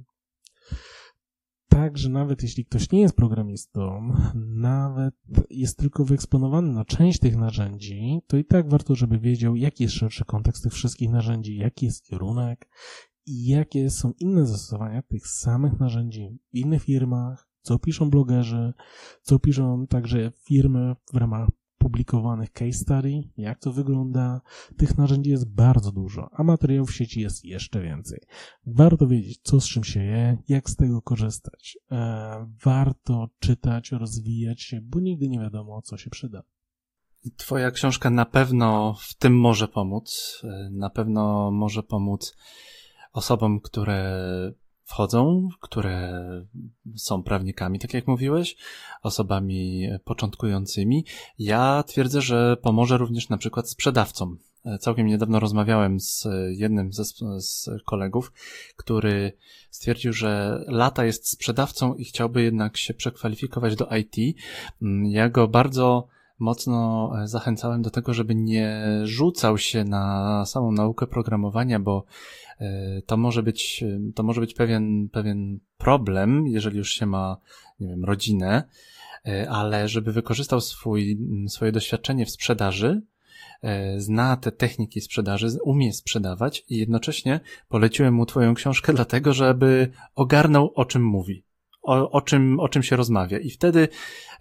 Także nawet jeśli ktoś nie jest programistą, nawet jest tylko wyeksponowany na część tych narzędzi, to i tak warto, żeby wiedział, jaki jest szerszy kontekst tych wszystkich narzędzi, jaki jest kierunek i jakie są inne zastosowania tych samych narzędzi w innych firmach, co piszą blogerzy, co piszą także firmy w ramach publikowanych case study, jak to wygląda. Tych narzędzi jest bardzo dużo, a materiałów w sieci jest jeszcze więcej. Warto wiedzieć, co z czym się je, jak z tego korzystać. E, warto czytać, rozwijać się, bo nigdy nie wiadomo, co się przyda. Twoja książka na pewno w tym może pomóc. Na pewno może pomóc osobom, które wchodzą, które są prawnikami, tak jak mówiłeś, osobami początkującymi. Ja twierdzę, że pomoże również na przykład sprzedawcom. Całkiem niedawno rozmawiałem z jednym ze, z kolegów, który stwierdził, że lata jest sprzedawcą i chciałby jednak się przekwalifikować do I T. Ja go bardzo mocno zachęcałem do tego, żeby nie rzucał się na samą naukę programowania, bo to może być, to może być pewien, pewien problem, jeżeli już się ma, nie wiem, rodzinę, ale żeby wykorzystał swój, swoje doświadczenie w sprzedaży e, zna te techniki sprzedaży, umie sprzedawać i jednocześnie poleciłem mu twoją książkę dlatego, żeby ogarnął, o czym mówi, o, o czym, o czym się rozmawia. I wtedy e,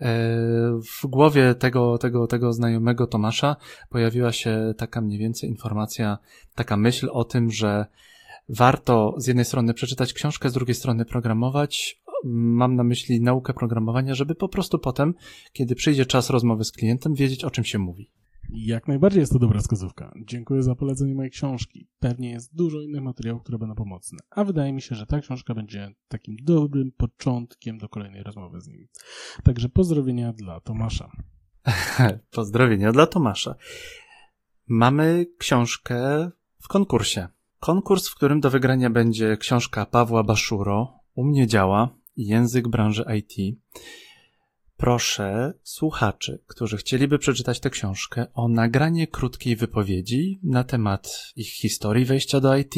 w głowie tego, tego, tego znajomego Tomasza pojawiła się taka mniej więcej informacja, taka myśl o tym, że warto z jednej strony przeczytać książkę, z drugiej strony programować. Mam na myśli naukę programowania, żeby po prostu potem, kiedy przyjdzie czas rozmowy z klientem, wiedzieć, o czym się mówi. Jak najbardziej jest to dobra wskazówka. Dziękuję za polecenie mojej książki. Pewnie jest dużo innych materiałów, które będą pomocne. A wydaje mi się, że ta książka będzie takim dobrym początkiem do kolejnej rozmowy z nim. Także pozdrowienia dla Tomasza. Pozdrowienia dla Tomasza. Mamy książkę w konkursie. Konkurs, w którym do wygrania będzie książka Pawła Baszuro, U mnie działa, język branży I T. Proszę słuchaczy, którzy chcieliby przeczytać tę książkę, o nagranie krótkiej wypowiedzi na temat ich historii wejścia do I T,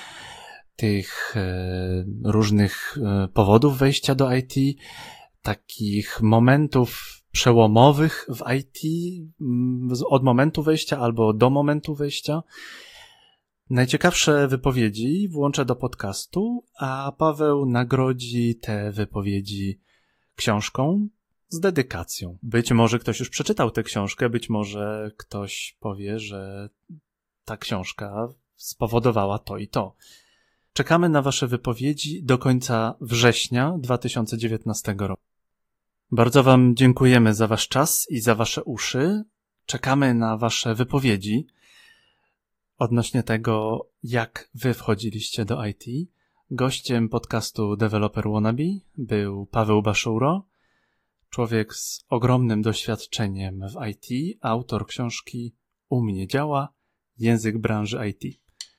tych e, różnych e, powodów wejścia do I T, takich momentów przełomowych w I T, m, od momentu wejścia albo do momentu wejścia. Najciekawsze wypowiedzi włączę do podcastu, a Paweł nagrodzi te wypowiedzi książką z dedykacją. Być może ktoś już przeczytał tę książkę, być może ktoś powie, że ta książka spowodowała to i to. Czekamy na wasze wypowiedzi do końca września dwa tysiące dziewiętnastego roku. Bardzo wam dziękujemy za wasz czas i za wasze uszy. Czekamy na wasze wypowiedzi odnośnie tego, jak wy wchodziliście do I T. Gościem podcastu Developer Wannabe był Paweł Baszuro, człowiek z ogromnym doświadczeniem w I T, autor książki U mnie działa, język branży I T.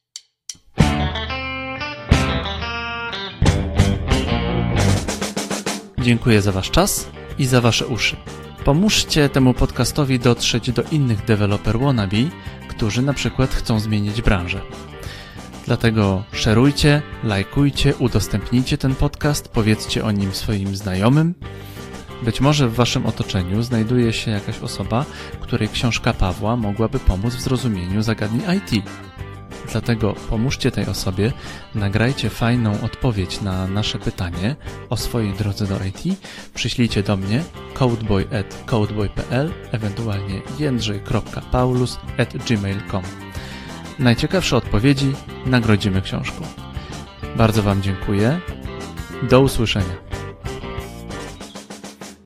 Dziękuję za wasz czas i za wasze uszy. Pomóżcie temu podcastowi dotrzeć do innych Developer Wannabe, którzy na przykład chcą zmienić branżę. Dlatego szerujcie, lajkujcie, udostępnijcie ten podcast, powiedzcie o nim swoim znajomym. Być może w waszym otoczeniu znajduje się jakaś osoba, której książka Pawła mogłaby pomóc w zrozumieniu zagadnień I T. Dlatego pomóżcie tej osobie, nagrajcie fajną odpowiedź na nasze pytanie o swojej drodze do I T, przyślijcie do mnie codeboy at codeboy kropka p l, ewentualnie jędrzej kropka paulus at gmail kropka com. Najciekawsze odpowiedzi nagrodzimy książką. Bardzo wam dziękuję. Do usłyszenia.